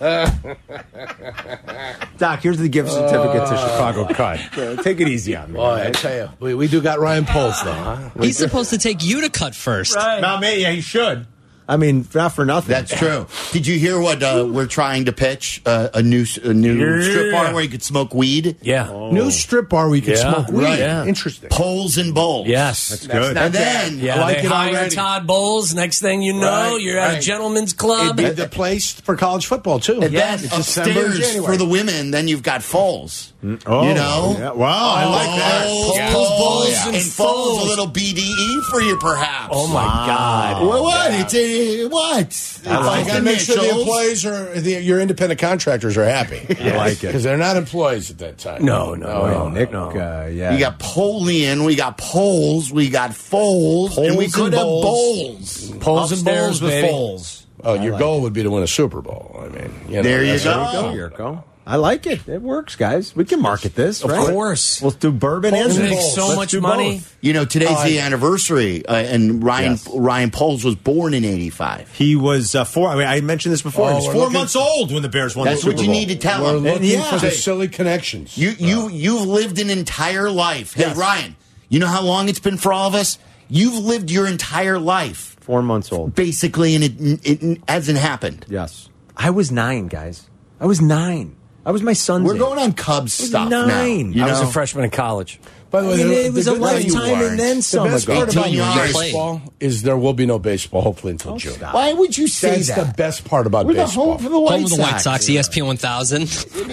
[SPEAKER 6] a good time.
[SPEAKER 5] Doc, here's the gift certificate to Chicago Cut. Take it easy on me.
[SPEAKER 7] Boy, I tell you, we do got Ryan Poles, though. Huh?
[SPEAKER 10] He's supposed to take you to cut first.
[SPEAKER 8] Right.
[SPEAKER 5] No, yeah, he should. I mean, not for nothing.
[SPEAKER 6] That's true. Did you hear what we're trying to pitch? A new strip bar where you could smoke weed?
[SPEAKER 8] Yeah.
[SPEAKER 7] New strip bar where you can smoke weed.
[SPEAKER 6] Right.
[SPEAKER 8] Yeah.
[SPEAKER 7] Interesting.
[SPEAKER 6] Poles and bowls.
[SPEAKER 8] Yes.
[SPEAKER 5] That's good.
[SPEAKER 6] And then,
[SPEAKER 8] Yeah,
[SPEAKER 7] I like
[SPEAKER 8] they
[SPEAKER 7] it
[SPEAKER 8] hire
[SPEAKER 7] already.
[SPEAKER 8] Todd Bowles. Next thing you know, you're at a gentleman's club.
[SPEAKER 7] It'd be the place for college football, too.
[SPEAKER 6] and then
[SPEAKER 7] It's December,
[SPEAKER 6] upstairs
[SPEAKER 7] January.
[SPEAKER 6] for the women, then you've got Foles.
[SPEAKER 5] Oh,
[SPEAKER 6] You know?
[SPEAKER 5] Yeah. Wow, I like that.
[SPEAKER 6] Foles,
[SPEAKER 8] and
[SPEAKER 6] and Foles, a little BDE for you, perhaps.
[SPEAKER 8] Oh, my God.
[SPEAKER 6] What? It's what?
[SPEAKER 7] I got to make sure the employees or your independent contractors are happy.
[SPEAKER 5] I like it.
[SPEAKER 7] Because they're not employees at that time.
[SPEAKER 8] No.
[SPEAKER 5] Nick, yeah.
[SPEAKER 6] We got Polian, we got Poles, we got Foles, and we could have Bowls.
[SPEAKER 8] Poles and
[SPEAKER 5] Upstairs
[SPEAKER 8] bowls,
[SPEAKER 5] with
[SPEAKER 8] baby.
[SPEAKER 5] Foles.
[SPEAKER 7] Oh, your goal would be to win a Super Bowl. I mean,
[SPEAKER 6] There you
[SPEAKER 5] There you
[SPEAKER 6] go.
[SPEAKER 5] go. I like it. It works, guys. We can market this,
[SPEAKER 8] Of
[SPEAKER 5] right?
[SPEAKER 8] course.
[SPEAKER 5] We'll do bourbon and
[SPEAKER 8] They
[SPEAKER 5] Super
[SPEAKER 8] make
[SPEAKER 5] Bowls.
[SPEAKER 8] so
[SPEAKER 5] Let's
[SPEAKER 8] much
[SPEAKER 5] do
[SPEAKER 8] money.
[SPEAKER 5] both.
[SPEAKER 6] You know, today's the anniversary, and Ryan Poles was born in '85.
[SPEAKER 5] He was 4. I mean, I mentioned this before. He was 4 months old when the Bears won
[SPEAKER 6] That's
[SPEAKER 5] the Super
[SPEAKER 6] what you
[SPEAKER 5] Bowl.
[SPEAKER 6] need to tell
[SPEAKER 7] We're
[SPEAKER 6] him.
[SPEAKER 7] looking for the silly connections.
[SPEAKER 6] You've lived an entire life. Hey,
[SPEAKER 5] Yes.
[SPEAKER 6] Ryan, you know how long it's been for all of us? You've lived your entire life.
[SPEAKER 5] 4 months old.
[SPEAKER 6] Basically, and it hasn't happened.
[SPEAKER 5] Yes. I was 9, guys. I was 9. I was my son's
[SPEAKER 6] We're
[SPEAKER 5] age.
[SPEAKER 6] going on Cubs
[SPEAKER 5] I was
[SPEAKER 6] stuff
[SPEAKER 5] 9.
[SPEAKER 6] now. You
[SPEAKER 8] I was
[SPEAKER 6] know?
[SPEAKER 8] a freshman in college.
[SPEAKER 7] By the way,
[SPEAKER 5] it was a
[SPEAKER 7] good thing you
[SPEAKER 5] lifetime
[SPEAKER 7] weren't.
[SPEAKER 5] and then some
[SPEAKER 7] The best
[SPEAKER 5] ago.
[SPEAKER 7] part about
[SPEAKER 6] 18
[SPEAKER 7] your
[SPEAKER 6] yards.
[SPEAKER 7] baseball is there will be no baseball, hopefully, until June.
[SPEAKER 6] Why would you say
[SPEAKER 7] That's
[SPEAKER 6] that?
[SPEAKER 7] the best part about
[SPEAKER 6] We're the
[SPEAKER 7] baseball.
[SPEAKER 6] home for the White
[SPEAKER 10] Home of the White
[SPEAKER 6] Sox.
[SPEAKER 10] Sox, ESPN 1000.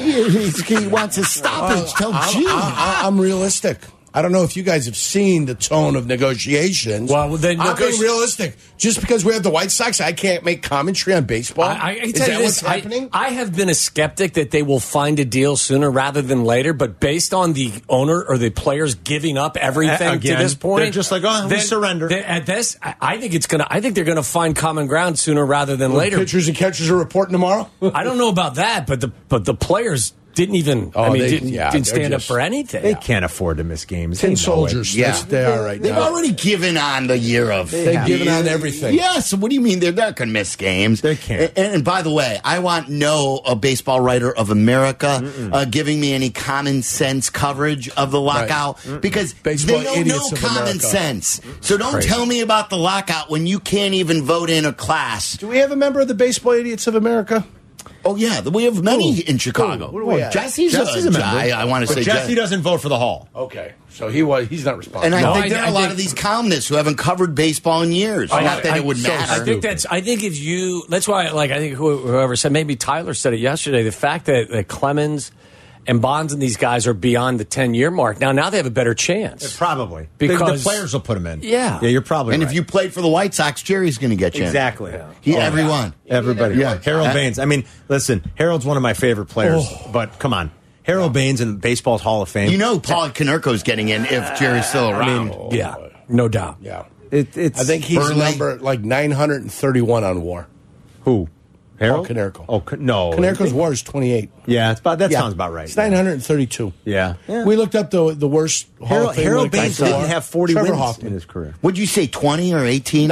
[SPEAKER 6] He wants a stoppage till June.
[SPEAKER 7] I'm realistic. I don't know if you guys have seen the tone of negotiations.
[SPEAKER 8] Well, then
[SPEAKER 7] I'm being realistic. Just because we have the White Sox, I can't make commentary on baseball.
[SPEAKER 8] I can
[SPEAKER 7] Is
[SPEAKER 8] tell
[SPEAKER 7] that
[SPEAKER 8] you this,
[SPEAKER 7] what's happening?
[SPEAKER 8] I have been a skeptic that they will find a deal sooner rather than later, but based on the owner or the players giving up everything
[SPEAKER 5] Again,
[SPEAKER 8] to this point,
[SPEAKER 5] they're just like, oh, we surrender.
[SPEAKER 8] At this, I think they're gonna find common ground sooner rather than later.
[SPEAKER 7] Pitchers and catchers are reporting tomorrow.
[SPEAKER 8] I don't know about that, but the players didn't even. Didn't
[SPEAKER 7] they're
[SPEAKER 8] stand up
[SPEAKER 7] just-
[SPEAKER 8] for anything.
[SPEAKER 5] They can't afford to miss games.
[SPEAKER 7] Tin
[SPEAKER 5] They know it.
[SPEAKER 7] soldiers.
[SPEAKER 6] Yeah.
[SPEAKER 7] That's what they are right
[SPEAKER 6] They've
[SPEAKER 7] now.
[SPEAKER 6] already given on the year of.
[SPEAKER 7] They've given on everything.
[SPEAKER 6] Yes. What do you mean they're not going to miss games?
[SPEAKER 5] They can't.
[SPEAKER 6] And by the way, I want a baseball writer of America giving me any common sense coverage of the lockout because
[SPEAKER 7] Baseball
[SPEAKER 6] they don't know
[SPEAKER 7] idiots of
[SPEAKER 6] common
[SPEAKER 7] America.
[SPEAKER 6] sense. So don't tell me about the lockout when you can't even vote in a class.
[SPEAKER 7] Do we have a member of the Baseball Idiots of America?
[SPEAKER 6] Oh yeah, we have many in Chicago.
[SPEAKER 7] What do we have?
[SPEAKER 6] Jesse's a
[SPEAKER 5] member.
[SPEAKER 6] I want to
[SPEAKER 5] But
[SPEAKER 6] say
[SPEAKER 5] Jesse doesn't vote for the Hall.
[SPEAKER 7] Okay, so he's not responsible.
[SPEAKER 6] And I
[SPEAKER 8] No,
[SPEAKER 6] think there are a lot of these columnists who haven't covered baseball in years. Not that it would matter.
[SPEAKER 8] I think if you, that's why, I think whoever said, maybe Tyler said it yesterday, the fact that Clemens and Bonds and these guys are beyond the 10-year mark. Now they have a better chance.
[SPEAKER 5] Probably.
[SPEAKER 8] Because-
[SPEAKER 5] the players will put them in.
[SPEAKER 8] Yeah.
[SPEAKER 5] Yeah, you're probably
[SPEAKER 6] And
[SPEAKER 5] right.
[SPEAKER 6] if you played for the White Sox, Jerry's going to get you in.
[SPEAKER 5] Exactly.
[SPEAKER 6] Everyone.
[SPEAKER 5] Everybody.
[SPEAKER 6] Yeah.
[SPEAKER 5] Harold Baines. I mean, listen, Harold's one of my favorite players, but come on. Harold Baines in Baseball's Hall of Fame.
[SPEAKER 6] You know Paul Konerko's getting in if Jerry's still around.
[SPEAKER 8] Yeah, no doubt.
[SPEAKER 7] Yeah,
[SPEAKER 5] it's
[SPEAKER 7] I think he's
[SPEAKER 6] Burley.
[SPEAKER 7] number 931 on WAR.
[SPEAKER 5] who? Harold
[SPEAKER 7] Paul Konerko.
[SPEAKER 5] Oh, no.
[SPEAKER 7] Konerko's WAR is 28.
[SPEAKER 5] Yeah, that sounds about right.
[SPEAKER 7] It's 932.
[SPEAKER 5] Yeah.
[SPEAKER 7] We looked up the worst Hall of Fame
[SPEAKER 5] Harold
[SPEAKER 7] winner
[SPEAKER 5] Baines
[SPEAKER 7] by WAR.
[SPEAKER 5] didn't have 40
[SPEAKER 7] Trevor
[SPEAKER 5] wins
[SPEAKER 7] Hoffman.
[SPEAKER 5] in his career.
[SPEAKER 6] Would you say 20 or 18?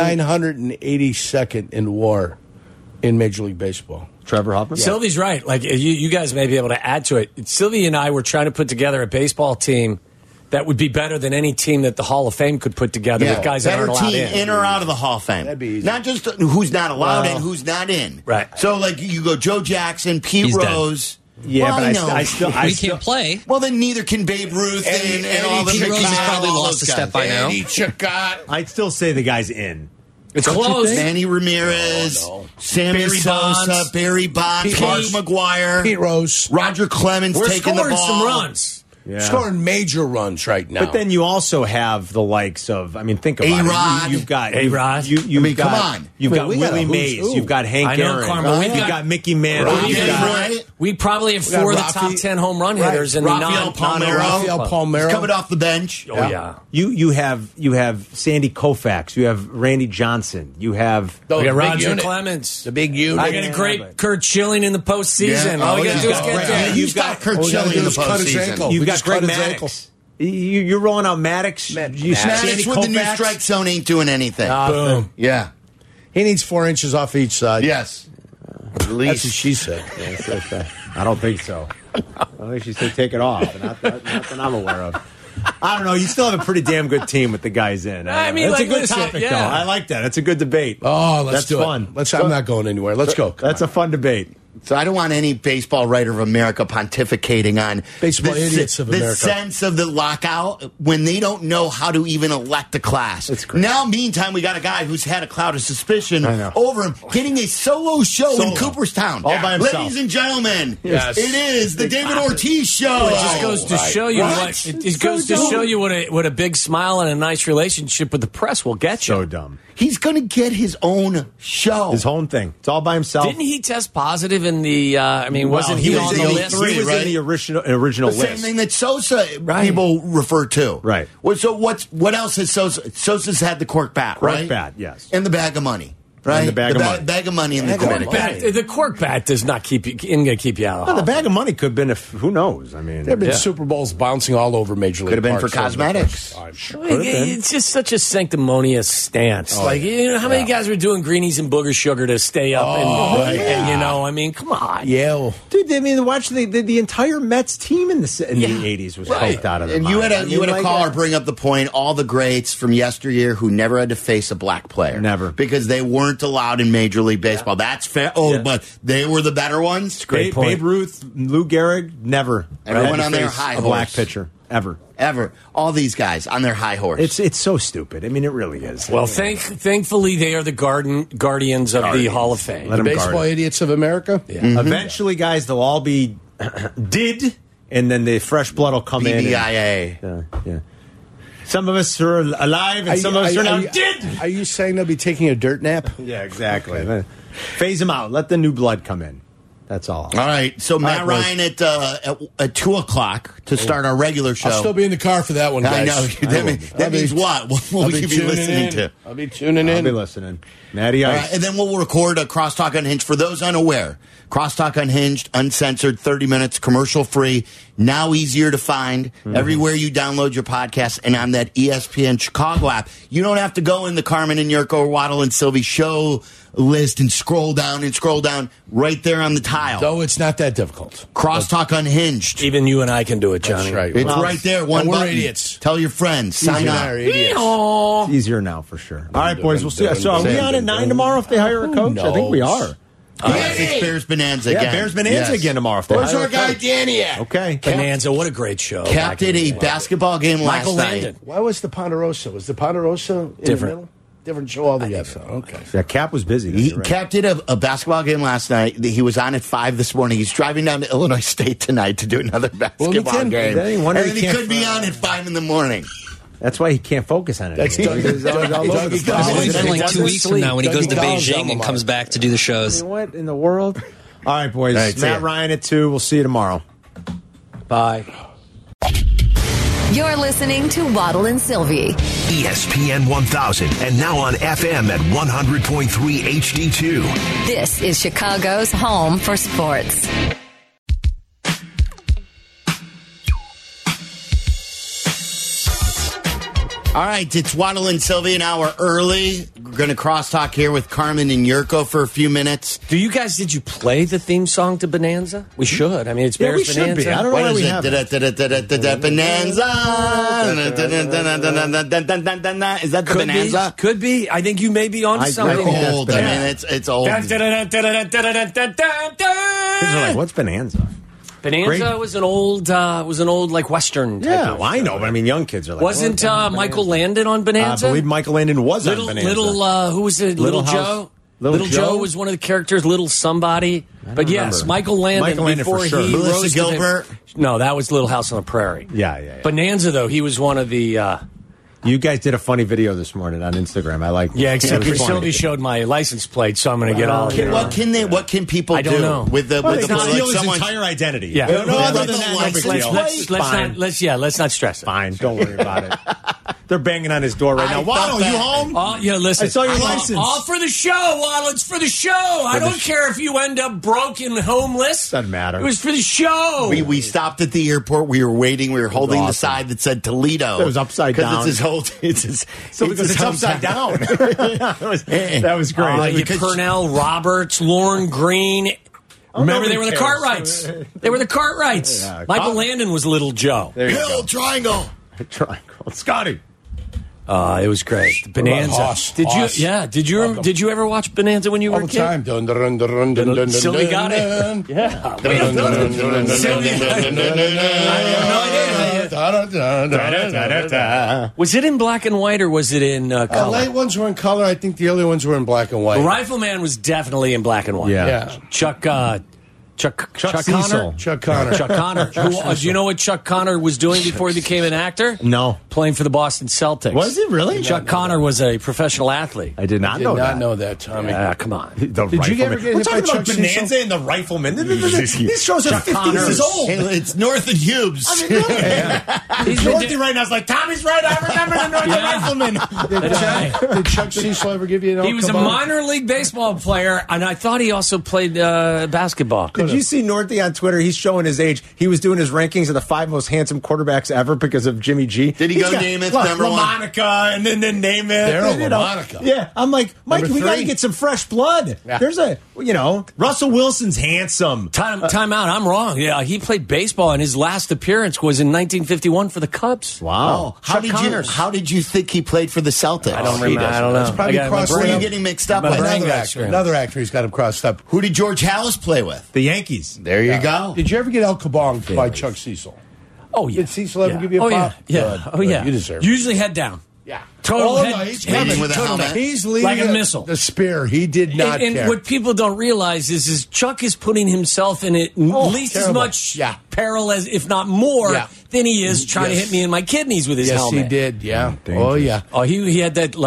[SPEAKER 7] 982nd in WAR in Major League Baseball.
[SPEAKER 5] Trevor Hoffman?
[SPEAKER 8] Sylvie's right. Like you guys may be able to add to it. Sylvie and I were trying to put together a baseball team that would be better than any team that the Hall of Fame could put together with guys that
[SPEAKER 6] better
[SPEAKER 8] aren't allowed
[SPEAKER 6] team
[SPEAKER 8] in.
[SPEAKER 6] or out of the Hall of Fame.
[SPEAKER 7] That'd be easy.
[SPEAKER 6] Not just who's not allowed in, who's not in.
[SPEAKER 8] Right.
[SPEAKER 6] So, like, you go Joe Jackson, Pete
[SPEAKER 10] He's dead.
[SPEAKER 6] Rose.
[SPEAKER 5] Yeah,
[SPEAKER 6] Well,
[SPEAKER 5] but
[SPEAKER 6] I know.
[SPEAKER 10] We can't play.
[SPEAKER 6] Well, then neither can Babe Ruth and all the
[SPEAKER 10] Pete
[SPEAKER 6] Mickey
[SPEAKER 10] Rose has
[SPEAKER 6] Mantle,
[SPEAKER 10] probably
[SPEAKER 6] all
[SPEAKER 10] lost
[SPEAKER 6] those
[SPEAKER 10] a step
[SPEAKER 6] guys.
[SPEAKER 10] by now.
[SPEAKER 7] Eddie Chacott.
[SPEAKER 5] I'd still say the guy's in.
[SPEAKER 8] It's close.
[SPEAKER 6] Manny Ramirez, Sammy
[SPEAKER 8] Barry
[SPEAKER 6] Sosa,
[SPEAKER 8] Bonds.
[SPEAKER 6] Barry Bonds,
[SPEAKER 7] Pete
[SPEAKER 6] Mark
[SPEAKER 7] Rose.
[SPEAKER 6] McGuire,
[SPEAKER 7] Pete Rose.
[SPEAKER 6] Roger Clemens
[SPEAKER 8] We're
[SPEAKER 6] taking the
[SPEAKER 8] scoring
[SPEAKER 6] ball.
[SPEAKER 8] some runs.
[SPEAKER 5] Yeah.
[SPEAKER 7] Scoring major runs right now.
[SPEAKER 5] But then you also have the likes of, I mean, think about
[SPEAKER 6] A-Rod.
[SPEAKER 5] it. You've got
[SPEAKER 8] A-Rod.
[SPEAKER 5] You've
[SPEAKER 6] come
[SPEAKER 5] got,
[SPEAKER 6] on.
[SPEAKER 5] You've got
[SPEAKER 7] we got a
[SPEAKER 5] Willie
[SPEAKER 7] who's
[SPEAKER 5] Mays.
[SPEAKER 7] who.
[SPEAKER 5] You've got Hank
[SPEAKER 8] I know,
[SPEAKER 5] Aaron.
[SPEAKER 8] Carmen.
[SPEAKER 5] You've got Mickey Mantle.
[SPEAKER 6] Robbie
[SPEAKER 5] You've got,
[SPEAKER 6] Bryant.
[SPEAKER 8] We probably have four of the top 10 home run hitters in the
[SPEAKER 6] Rafael Palmeiro.
[SPEAKER 7] Palmeiro.
[SPEAKER 6] Coming off the bench.
[SPEAKER 8] Oh yeah.
[SPEAKER 5] you have Sandy Koufax. You have Randy Johnson. You have
[SPEAKER 7] Oh,
[SPEAKER 8] We got
[SPEAKER 7] the big
[SPEAKER 8] Roger
[SPEAKER 7] unit.
[SPEAKER 8] Clemens.
[SPEAKER 7] The big unit.
[SPEAKER 8] I got a great Kurt Schilling in the postseason.
[SPEAKER 6] Yeah.
[SPEAKER 8] All we got to do is
[SPEAKER 6] Yeah.
[SPEAKER 8] get there.
[SPEAKER 6] You've got Kurt
[SPEAKER 7] All we gotta
[SPEAKER 6] Schilling
[SPEAKER 7] do
[SPEAKER 6] in the
[SPEAKER 7] is cut his
[SPEAKER 6] postseason.
[SPEAKER 7] ankle.
[SPEAKER 5] You've
[SPEAKER 7] We
[SPEAKER 5] got
[SPEAKER 7] just
[SPEAKER 5] Greg
[SPEAKER 7] cut his
[SPEAKER 5] Maddox.
[SPEAKER 7] ankle.
[SPEAKER 5] You're rolling out Maddox.
[SPEAKER 6] Maddox with the new strike zone ain't doing anything.
[SPEAKER 8] Boom.
[SPEAKER 6] Yeah.
[SPEAKER 7] He needs 4 inches off each side.
[SPEAKER 6] Yes. At
[SPEAKER 7] That's
[SPEAKER 6] least.
[SPEAKER 7] what she said.
[SPEAKER 5] I don't think so. I think she said take it off. Not that I'm aware of. I don't know. You still have a pretty damn good team with the guys in.
[SPEAKER 8] I mean,
[SPEAKER 5] that's
[SPEAKER 8] like,
[SPEAKER 5] a good
[SPEAKER 8] listen,
[SPEAKER 5] topic,
[SPEAKER 8] yeah.
[SPEAKER 5] though. I like that. It's a good debate.
[SPEAKER 7] Oh, let's
[SPEAKER 5] that's
[SPEAKER 7] do
[SPEAKER 5] fun.
[SPEAKER 7] it. I'm not going anywhere. Let's go.
[SPEAKER 5] That's a fun debate.
[SPEAKER 6] So I don't want any baseball writer of America pontificating on
[SPEAKER 7] Baseball idiots of
[SPEAKER 6] the
[SPEAKER 7] America.
[SPEAKER 6] sense of the lockout when they don't know how to even elect a class.
[SPEAKER 5] That's great.
[SPEAKER 6] Now, meantime, we got a guy who's had a cloud of suspicion
[SPEAKER 5] I know.
[SPEAKER 6] over him getting a solo show in
[SPEAKER 5] Solo.
[SPEAKER 6] Cooperstown.
[SPEAKER 5] All by himself.
[SPEAKER 6] Ladies and gentlemen,
[SPEAKER 7] Yes.
[SPEAKER 6] it is the David Ortiz Show.
[SPEAKER 8] It just goes to show you
[SPEAKER 6] What?
[SPEAKER 8] what it goes to show you what a big smile and a nice relationship with the press will get you.
[SPEAKER 5] So dumb.
[SPEAKER 6] He's going to get his own show.
[SPEAKER 5] His own thing. It's all by himself.
[SPEAKER 8] Didn't he test positive in the? Wasn't he
[SPEAKER 6] was
[SPEAKER 8] on
[SPEAKER 6] in
[SPEAKER 8] the
[SPEAKER 6] the
[SPEAKER 8] list?
[SPEAKER 6] three,
[SPEAKER 5] He was
[SPEAKER 6] right?
[SPEAKER 5] in the original
[SPEAKER 6] The same
[SPEAKER 5] list.
[SPEAKER 6] thing that Sosa
[SPEAKER 8] Right.
[SPEAKER 6] people refer to.
[SPEAKER 5] Right.
[SPEAKER 6] Well, so what else has Sosa? Sosa's had the cork bat, right?
[SPEAKER 5] Cork bat, yes.
[SPEAKER 6] And the bag of money. Right?
[SPEAKER 5] And the bag of money.
[SPEAKER 6] Bag of money in the Dominican.
[SPEAKER 8] The cork bat does not keep you out of
[SPEAKER 5] Well, the
[SPEAKER 8] Hall.
[SPEAKER 5] bag of money could have been, who knows? I mean,
[SPEAKER 7] There have been Super Bowls bouncing all over Major League
[SPEAKER 6] Could have been for
[SPEAKER 7] Parks over the
[SPEAKER 6] cosmetics.
[SPEAKER 7] course of time. Sure.
[SPEAKER 8] It's just such a sanctimonious stance. How many guys were doing greenies and booger sugar to stay up? And come on.
[SPEAKER 7] Yeah.
[SPEAKER 5] Dude, I mean, watch the entire Mets team in the 80s was coked out of their
[SPEAKER 6] And
[SPEAKER 5] mind.
[SPEAKER 6] you had a caller bring up the point, all the greats from yesteryear who never had to face a black player.
[SPEAKER 5] Never.
[SPEAKER 6] Because they weren't allowed in Major League Baseball. That's fair. But they were the better ones.
[SPEAKER 8] Great point.
[SPEAKER 5] Babe Ruth, Lou Gehrig, never.
[SPEAKER 6] Everyone
[SPEAKER 5] had to
[SPEAKER 6] on their
[SPEAKER 5] face
[SPEAKER 6] high
[SPEAKER 5] a black
[SPEAKER 6] horse.
[SPEAKER 5] pitcher. Ever.
[SPEAKER 6] All these guys on their high horse.
[SPEAKER 5] It's so stupid. I mean, it really is.
[SPEAKER 8] Well, thankfully, they are the guardians of the Hall of Fame.
[SPEAKER 5] Let
[SPEAKER 7] The
[SPEAKER 5] 'em guard
[SPEAKER 7] baseball
[SPEAKER 5] it.
[SPEAKER 7] idiots of America?
[SPEAKER 8] Yeah.
[SPEAKER 5] Eventually, guys, they'll all be did, and then the fresh blood will come in.
[SPEAKER 6] BBIA.
[SPEAKER 5] Yeah. Some of us are alive, and some of us are now dead.
[SPEAKER 7] Are you saying they'll be taking a dirt nap?
[SPEAKER 5] Yeah, exactly. Phase them out. Let the new blood come in. That's all.
[SPEAKER 6] All right. So Matt
[SPEAKER 5] boys.
[SPEAKER 6] Ryan at 2 o'clock to start our regular show.
[SPEAKER 7] I'll still be in the car for that one,
[SPEAKER 6] I
[SPEAKER 7] guys.
[SPEAKER 6] know. That means what? What will you be listening to?
[SPEAKER 7] I'll be tuning
[SPEAKER 5] I'll
[SPEAKER 7] in.
[SPEAKER 5] be listening. Matty
[SPEAKER 6] All
[SPEAKER 5] Ice.
[SPEAKER 6] right, and then we'll record a Crosstalk Unhinged. For those unaware, Crosstalk Unhinged, uncensored, 30 minutes, commercial free, now easier to find everywhere you download your podcast and on that ESPN Chicago app. You don't have to go in the Carmen and Yurko or Waddle and Sylvie show list and scroll down right there on the tile.
[SPEAKER 7] Though it's not that difficult.
[SPEAKER 6] Crosstalk Unhinged.
[SPEAKER 8] Even you and I can do it, Johnny.
[SPEAKER 7] That's right.
[SPEAKER 6] It's right there. One
[SPEAKER 7] we're
[SPEAKER 6] button.
[SPEAKER 7] idiots.
[SPEAKER 6] Tell your friends. Sign
[SPEAKER 7] You and
[SPEAKER 6] up.
[SPEAKER 7] I are idiots.
[SPEAKER 5] It's easier now for sure. All right, boys. We'll see. So are we on at 9 tomorrow if they hire a coach? I think we are.
[SPEAKER 6] Yes, it's Bears Bonanza again.
[SPEAKER 5] Yeah, Bears Bonanza again tomorrow. If they
[SPEAKER 7] Where's
[SPEAKER 5] hire
[SPEAKER 7] our
[SPEAKER 5] a
[SPEAKER 7] guy
[SPEAKER 5] coach.
[SPEAKER 7] Danny at?
[SPEAKER 5] Okay.
[SPEAKER 8] Bonanza, what a great show.
[SPEAKER 6] Capped at a basketball game last
[SPEAKER 8] Michael
[SPEAKER 6] night.
[SPEAKER 8] Landon.
[SPEAKER 7] Why was the Ponderosa? Was the Ponderosa in
[SPEAKER 8] Different.
[SPEAKER 7] the middle? Different show altogether. Okay.
[SPEAKER 5] Yeah, Cap was busy.
[SPEAKER 6] He
[SPEAKER 5] You're right.
[SPEAKER 6] capped it a basketball game last night. He was on at 5 this morning. He's driving down to Illinois State tonight to do another basketball
[SPEAKER 7] can.
[SPEAKER 6] game.
[SPEAKER 5] Then he wondered
[SPEAKER 6] And
[SPEAKER 5] he
[SPEAKER 6] he
[SPEAKER 5] can't
[SPEAKER 6] could be on at 5 in the morning.
[SPEAKER 5] That's why he can't focus on it.
[SPEAKER 7] That's
[SPEAKER 5] anymore.
[SPEAKER 7] Doug-
[SPEAKER 5] He's all over the
[SPEAKER 7] Dougie
[SPEAKER 5] place.
[SPEAKER 7] Collins.
[SPEAKER 10] It's been like 2 weeks from now when he goes to
[SPEAKER 7] Dougie Collins'
[SPEAKER 10] Beijing
[SPEAKER 7] alma
[SPEAKER 10] and
[SPEAKER 7] mater.
[SPEAKER 10] comes back to do the shows.
[SPEAKER 5] What in the world? All right, boys.
[SPEAKER 6] All right, see
[SPEAKER 5] Matt
[SPEAKER 6] ya.
[SPEAKER 5] Ryan at 2. We'll see you tomorrow.
[SPEAKER 8] Bye.
[SPEAKER 1] You're listening to Waddle and Sylvie.
[SPEAKER 2] ESPN 1000 and now on FM at 100.3 HD2.
[SPEAKER 1] This is Chicago's home for sports.
[SPEAKER 6] All right, it's Waddle and Sylvie an hour early. We're going to crosstalk here with Carmen and Yurko for a few minutes.
[SPEAKER 8] Did you play the theme song to Bonanza? We should. I mean, it's
[SPEAKER 5] Yeah,
[SPEAKER 8] Bears
[SPEAKER 5] we should
[SPEAKER 8] Bonanza.
[SPEAKER 5] be. I don't know
[SPEAKER 6] What
[SPEAKER 5] why
[SPEAKER 6] is
[SPEAKER 5] we
[SPEAKER 6] it?
[SPEAKER 5] have it.
[SPEAKER 6] Bonanza. Is that the
[SPEAKER 8] Could
[SPEAKER 6] Bonanza?
[SPEAKER 8] be. Could be. I think you may be on
[SPEAKER 5] I
[SPEAKER 8] something.
[SPEAKER 5] think that's
[SPEAKER 6] Old. I mean, it's old.
[SPEAKER 5] Kids are like, what's Bonanza?
[SPEAKER 8] Bonanza
[SPEAKER 5] Great.
[SPEAKER 8] was an old like Western type
[SPEAKER 5] Yeah,
[SPEAKER 8] of
[SPEAKER 5] well, I know, but I mean, young kids are like,
[SPEAKER 8] Wasn't
[SPEAKER 5] what?
[SPEAKER 8] Michael Landon on
[SPEAKER 5] I
[SPEAKER 8] Bonanza?
[SPEAKER 5] believe Michael Landon was on Bonanza.
[SPEAKER 8] Who was it? Little
[SPEAKER 5] House-
[SPEAKER 8] Joe?
[SPEAKER 5] Little
[SPEAKER 8] Joe
[SPEAKER 5] Joe?
[SPEAKER 8] was one of the characters, Little Somebody. But yes,
[SPEAKER 5] remember.
[SPEAKER 8] Michael Landon,
[SPEAKER 5] Michael Landon
[SPEAKER 8] before
[SPEAKER 5] for sure.
[SPEAKER 8] he
[SPEAKER 6] Melissa
[SPEAKER 8] rose to
[SPEAKER 6] Gilbert?
[SPEAKER 8] No, that was Little House on the Prairie.
[SPEAKER 5] Yeah.
[SPEAKER 8] Bonanza, though, he was one of the...
[SPEAKER 5] You guys did a funny video this morning on Instagram. I like.
[SPEAKER 8] yeah, except
[SPEAKER 5] it was funny.
[SPEAKER 8] Sylvie showed my license plate, so I'm going to get all...
[SPEAKER 6] What can people
[SPEAKER 8] I don't
[SPEAKER 6] do
[SPEAKER 8] know.
[SPEAKER 6] with the
[SPEAKER 5] Well,
[SPEAKER 6] with
[SPEAKER 5] they
[SPEAKER 6] the
[SPEAKER 5] can steal his
[SPEAKER 6] someone's-
[SPEAKER 5] entire identity.
[SPEAKER 8] Yeah.
[SPEAKER 5] No, other than
[SPEAKER 6] Let's-
[SPEAKER 5] that, no big deal.
[SPEAKER 8] Let's not stress it.
[SPEAKER 5] Fine, don't worry about it. They're banging on his door right now.
[SPEAKER 6] I
[SPEAKER 5] Waddle,
[SPEAKER 6] felt
[SPEAKER 5] you
[SPEAKER 6] that.
[SPEAKER 5] home?
[SPEAKER 8] Oh, yeah, listen.
[SPEAKER 5] I saw your
[SPEAKER 8] I'm
[SPEAKER 5] license.
[SPEAKER 8] All for the show, Waddle. It's for the show. I don't care if you end up broke and homeless.
[SPEAKER 5] Doesn't matter.
[SPEAKER 8] It was for the show.
[SPEAKER 6] We stopped at the airport. We were waiting. We were holding the
[SPEAKER 5] awesome.
[SPEAKER 6] side that said Toledo.
[SPEAKER 5] It was upside down.
[SPEAKER 6] Because it's his
[SPEAKER 5] So because it's upside down. that was great.
[SPEAKER 8] You Purnell Roberts, Lauren Green. Remember,
[SPEAKER 5] nobody
[SPEAKER 8] they were the
[SPEAKER 5] cares.
[SPEAKER 8] Cartwrights. They were the Cartwrights.
[SPEAKER 5] Yeah,
[SPEAKER 8] Michael Landon was Little Joe.
[SPEAKER 5] There you
[SPEAKER 6] Hill
[SPEAKER 5] go.
[SPEAKER 6] Triangle.
[SPEAKER 5] Triangle. Scotty.
[SPEAKER 8] It was great. Bonanza.
[SPEAKER 7] Hoss?
[SPEAKER 8] Did
[SPEAKER 7] Hoss.
[SPEAKER 8] you? Yeah. Did you ever watch Bonanza when you were
[SPEAKER 7] All
[SPEAKER 8] a
[SPEAKER 7] the
[SPEAKER 8] kid?
[SPEAKER 7] time. Dun, dun, dun, dun, dun, dun,
[SPEAKER 8] Sylvie
[SPEAKER 7] dun,
[SPEAKER 8] got
[SPEAKER 7] dun,
[SPEAKER 8] it. Yeah.
[SPEAKER 7] dun, dun, dun, dun,
[SPEAKER 8] Was it in black and white or was it in
[SPEAKER 7] The
[SPEAKER 8] color?
[SPEAKER 7] late ones were in color. I think the early ones were in black and white.
[SPEAKER 8] The Rifleman was definitely in black and white.
[SPEAKER 5] Yeah.
[SPEAKER 7] Yeah.
[SPEAKER 8] Chuck Chuck
[SPEAKER 5] Cecil.
[SPEAKER 8] Connor.
[SPEAKER 7] Chuck Connor.
[SPEAKER 8] Chuck Connor. Do you know what Chuck Connor was doing before he became an actor?
[SPEAKER 5] No.
[SPEAKER 8] Playing for the Boston Celtics.
[SPEAKER 5] Was he really?
[SPEAKER 8] Chuck Connor was a professional athlete.
[SPEAKER 5] I did not know that.
[SPEAKER 7] Tommy.
[SPEAKER 8] Come on.
[SPEAKER 5] The
[SPEAKER 7] Did you ever get
[SPEAKER 5] We're
[SPEAKER 7] hit by
[SPEAKER 5] talking about
[SPEAKER 7] Chuck Cecil?
[SPEAKER 5] Bonanza and the Rifleman. These shows are 50 years old.
[SPEAKER 6] Hey, it's North and Hughes.
[SPEAKER 5] I mean, really? He's Dorothy right now. It's like, Tommy's right. I remember the North Rifleman.
[SPEAKER 7] Did Chuck Cecil ever give you an
[SPEAKER 8] He was a minor league baseball player, and I thought he also played basketball.
[SPEAKER 5] Did you see Northy on Twitter? He's showing his age. He was doing his rankings of the 5 most handsome quarterbacks ever because of Jimmy G.
[SPEAKER 6] Did he go Namath, number one?
[SPEAKER 5] LaMonica, and then Namath.
[SPEAKER 7] Daryl LaMonica.
[SPEAKER 5] Yeah, I'm like, Mike,
[SPEAKER 7] Number
[SPEAKER 5] we got to
[SPEAKER 7] 3.
[SPEAKER 5] get some fresh blood.
[SPEAKER 7] Yeah.
[SPEAKER 5] There's Russell Wilson's handsome.
[SPEAKER 8] Time out. I'm wrong. Yeah, he played baseball, and his last appearance was in 1951 for the Cubs.
[SPEAKER 5] Wow.
[SPEAKER 6] How did you think he played for the Celtics?
[SPEAKER 8] I don't remember. I don't know.
[SPEAKER 7] It's probably crossed
[SPEAKER 6] Who are you
[SPEAKER 7] up.
[SPEAKER 6] getting mixed up
[SPEAKER 8] My
[SPEAKER 6] with?
[SPEAKER 8] brain got
[SPEAKER 7] Another actor.
[SPEAKER 8] scrambled.
[SPEAKER 7] Another actor he's got him crossed up.
[SPEAKER 6] Who did George Halas play with?
[SPEAKER 5] The Yankees.
[SPEAKER 6] There you go.
[SPEAKER 7] Did you ever get El Kabong by Chuck Cecil?
[SPEAKER 8] Oh, yeah.
[SPEAKER 7] Did Cecil ever give you a pop?
[SPEAKER 8] Yeah.
[SPEAKER 7] Good,
[SPEAKER 8] Oh,
[SPEAKER 7] good.
[SPEAKER 8] yeah.
[SPEAKER 7] You deserve it.
[SPEAKER 8] Usually head down.
[SPEAKER 7] Yeah.
[SPEAKER 8] Total head.
[SPEAKER 7] he's
[SPEAKER 6] leading with a
[SPEAKER 8] total
[SPEAKER 6] helmet.
[SPEAKER 7] He's leading
[SPEAKER 8] like a missile.
[SPEAKER 7] The spear. He did not
[SPEAKER 8] and
[SPEAKER 7] care.
[SPEAKER 8] what people don't realize is Chuck is putting himself in at least as
[SPEAKER 7] terrible.
[SPEAKER 8] much
[SPEAKER 7] Yeah.
[SPEAKER 8] peril as, if not more, than he is trying to hit me in my kidneys with his helmet.
[SPEAKER 7] Yes, he did. Yeah. Oh, yeah.
[SPEAKER 8] Oh, he had that,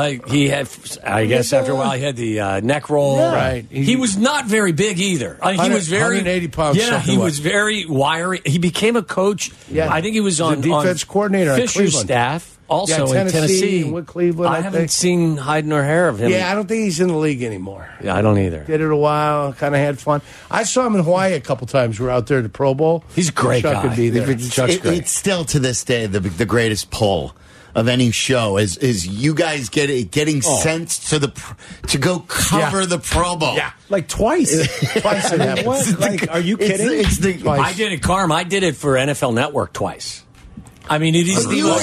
[SPEAKER 8] I guess after a while he had the neck roll.
[SPEAKER 7] Yeah. Right.
[SPEAKER 8] He was not very big either. He was very
[SPEAKER 7] 180 pounds.
[SPEAKER 8] Yeah, he was very wiry. He became a coach.
[SPEAKER 7] Yeah.
[SPEAKER 8] I think he was on
[SPEAKER 7] defense coordinator at
[SPEAKER 8] Fisher's
[SPEAKER 7] Cleveland.
[SPEAKER 8] staff. Also
[SPEAKER 7] Yeah,
[SPEAKER 8] in Tennessee.
[SPEAKER 7] and with Cleveland,
[SPEAKER 8] I haven't seen hide nor hair of him.
[SPEAKER 7] Yeah, I don't think he's in the league anymore.
[SPEAKER 8] Yeah, I don't either.
[SPEAKER 7] Did it a while, kind of had fun. I saw him in Hawaii a couple times. We were out there at the Pro Bowl.
[SPEAKER 8] He's a great
[SPEAKER 7] Chuck
[SPEAKER 8] guy.
[SPEAKER 7] could be there.
[SPEAKER 8] Chuck's great.
[SPEAKER 6] It's still to this day the greatest pull of any show is you guys getting sent to go cover the Pro Bowl.
[SPEAKER 7] Yeah.
[SPEAKER 5] Like twice. Twice it happened. What? Like, are you kidding?
[SPEAKER 8] I did it, Carm. I did it for NFL Network twice. I mean, it is
[SPEAKER 6] You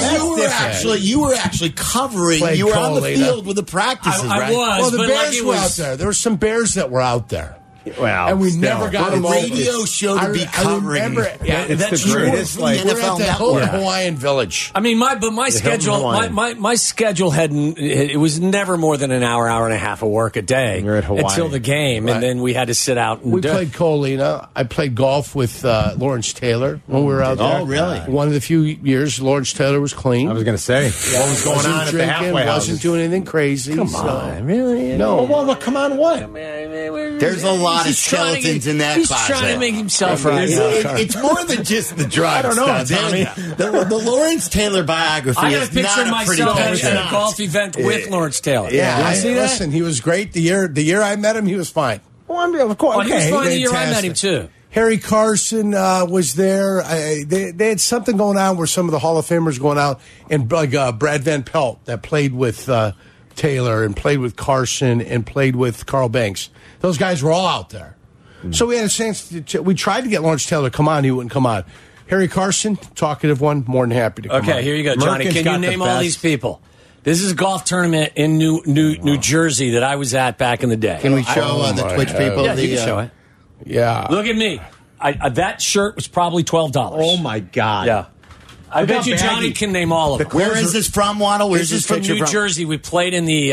[SPEAKER 6] were actually covering.
[SPEAKER 7] Played
[SPEAKER 6] you were on the
[SPEAKER 7] Coley,
[SPEAKER 6] field with the practices,
[SPEAKER 8] I
[SPEAKER 6] right?
[SPEAKER 8] was.
[SPEAKER 7] Well, the
[SPEAKER 8] but
[SPEAKER 7] Bears
[SPEAKER 8] like
[SPEAKER 7] were out there. There were some Bears that were out there.
[SPEAKER 5] Well,
[SPEAKER 7] and we
[SPEAKER 5] still.
[SPEAKER 7] never got
[SPEAKER 6] What a
[SPEAKER 7] them over.
[SPEAKER 6] radio show to be covering.
[SPEAKER 7] I remember, yeah,
[SPEAKER 5] It's
[SPEAKER 7] that's
[SPEAKER 5] the
[SPEAKER 7] true.
[SPEAKER 5] greatest, like,
[SPEAKER 7] We're at the
[SPEAKER 6] NFL
[SPEAKER 7] Hilton Hawaiian Village.
[SPEAKER 8] I mean, my schedule,
[SPEAKER 5] Hawaiian.
[SPEAKER 8] my schedule it was never more than an hour and a half of work a day
[SPEAKER 5] You're at Hawaii.
[SPEAKER 8] until the game,
[SPEAKER 7] Right.
[SPEAKER 8] and then we had to sit out and
[SPEAKER 7] We played Colina. I played golf with Lawrence Taylor when we were out there.
[SPEAKER 6] Oh, really?
[SPEAKER 7] One of the few years Lawrence Taylor was clean.
[SPEAKER 5] I was going to say, what was going
[SPEAKER 7] Wasn't
[SPEAKER 5] on at the
[SPEAKER 7] drinking,
[SPEAKER 5] halfway house?
[SPEAKER 7] wasn't doing anything crazy.
[SPEAKER 8] Come
[SPEAKER 7] so-
[SPEAKER 8] on, really?
[SPEAKER 7] No.
[SPEAKER 5] Well, come on, what?
[SPEAKER 6] There's a lot of skeletons in that
[SPEAKER 8] He's
[SPEAKER 6] closet.
[SPEAKER 8] trying to make himself right.
[SPEAKER 6] It's more than just the drugs.
[SPEAKER 5] I don't know, Tommy.
[SPEAKER 6] The Lawrence Taylor biography
[SPEAKER 8] I got a
[SPEAKER 6] is
[SPEAKER 8] picture of
[SPEAKER 6] not a pretty
[SPEAKER 8] myself
[SPEAKER 6] picture.
[SPEAKER 8] at a golf event with Lawrence Taylor.
[SPEAKER 7] Yeah,
[SPEAKER 8] You see that?
[SPEAKER 7] listen, he was great. The year I met him, he was fine.
[SPEAKER 5] Well, I mean, of course.
[SPEAKER 8] Oh, he was
[SPEAKER 5] Okay.
[SPEAKER 8] fine the year I met him,
[SPEAKER 7] Fantastic.
[SPEAKER 8] too.
[SPEAKER 7] Harry Carson was there. They had something going on where some of the Hall of Famers going out, and like Brad Van Pelt that played with Taylor and played with Carson and played with Carl Banks. Those guys were all out there. So we had a chance. We tried to get Lawrence Taylor to come on. He wouldn't come on. Harry Carson, talkative one, more than happy to come on.
[SPEAKER 8] Okay, here you go, Johnny.
[SPEAKER 5] Merkin's
[SPEAKER 8] Can
[SPEAKER 5] got
[SPEAKER 8] you
[SPEAKER 5] the
[SPEAKER 8] name all
[SPEAKER 5] best.
[SPEAKER 8] these people? This is a golf tournament in New Jersey that I was at back in the day.
[SPEAKER 6] Can we show the Twitch people?
[SPEAKER 8] Yeah, you can show it.
[SPEAKER 7] Yeah.
[SPEAKER 8] Look at me. That shirt was probably $12.
[SPEAKER 5] Oh, my God.
[SPEAKER 8] Yeah. I bet you Johnny
[SPEAKER 5] baggy.
[SPEAKER 8] can name all of them.
[SPEAKER 6] Where is this from, Waddle? Where's
[SPEAKER 8] This is
[SPEAKER 6] this
[SPEAKER 8] from
[SPEAKER 6] picture
[SPEAKER 8] New Jersey. We played in the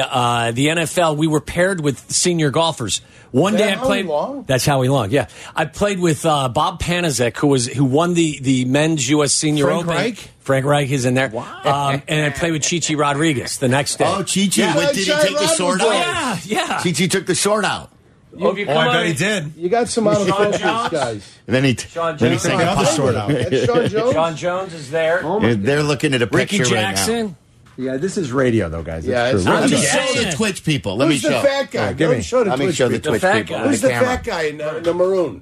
[SPEAKER 8] NFL. We were paired with senior golfers. One
[SPEAKER 7] Is
[SPEAKER 8] day
[SPEAKER 7] that
[SPEAKER 8] I played.
[SPEAKER 7] Howie Long?
[SPEAKER 8] That's Howie Long. Yeah, I played with Bob Panizek, who won the men's U.S. Senior
[SPEAKER 7] Frank
[SPEAKER 8] Open.
[SPEAKER 7] Reich?
[SPEAKER 8] Frank Reich is in there. And I played with Chichi Rodriguez the next day.
[SPEAKER 6] Oh, Chichi.
[SPEAKER 7] Yeah,
[SPEAKER 6] Did he
[SPEAKER 7] Jai
[SPEAKER 6] take the sword
[SPEAKER 7] Rodriguez.
[SPEAKER 6] out?
[SPEAKER 8] yeah.
[SPEAKER 6] Chichi took the sword out.
[SPEAKER 8] Oh, if you come on in-
[SPEAKER 5] did.
[SPEAKER 7] You got some out of
[SPEAKER 8] Sean
[SPEAKER 7] focus,
[SPEAKER 8] Jones?
[SPEAKER 7] guys.
[SPEAKER 6] And then he
[SPEAKER 8] Sean
[SPEAKER 6] then he
[SPEAKER 8] Jones.
[SPEAKER 6] took
[SPEAKER 5] Another
[SPEAKER 6] the
[SPEAKER 5] sword out.
[SPEAKER 7] That's Sean Jones.
[SPEAKER 8] Sean Jones is there.
[SPEAKER 6] They're looking at a
[SPEAKER 8] Ricky
[SPEAKER 6] picture right now.
[SPEAKER 8] Jackson.
[SPEAKER 5] Yeah, this is radio, though, guys.
[SPEAKER 7] Yeah,
[SPEAKER 5] It's
[SPEAKER 7] it's
[SPEAKER 5] true.
[SPEAKER 7] not
[SPEAKER 6] Let me
[SPEAKER 7] just-
[SPEAKER 6] show the Twitch people. Let me
[SPEAKER 7] Who's the
[SPEAKER 6] show.
[SPEAKER 7] fat guy?
[SPEAKER 5] give me.
[SPEAKER 7] Show the
[SPEAKER 6] Let me
[SPEAKER 7] Twitch
[SPEAKER 6] show the
[SPEAKER 7] people.
[SPEAKER 6] Twitch
[SPEAKER 8] fat
[SPEAKER 6] people.
[SPEAKER 8] guy.
[SPEAKER 6] on
[SPEAKER 7] Who's the
[SPEAKER 6] camera.
[SPEAKER 7] fat guy in the maroon?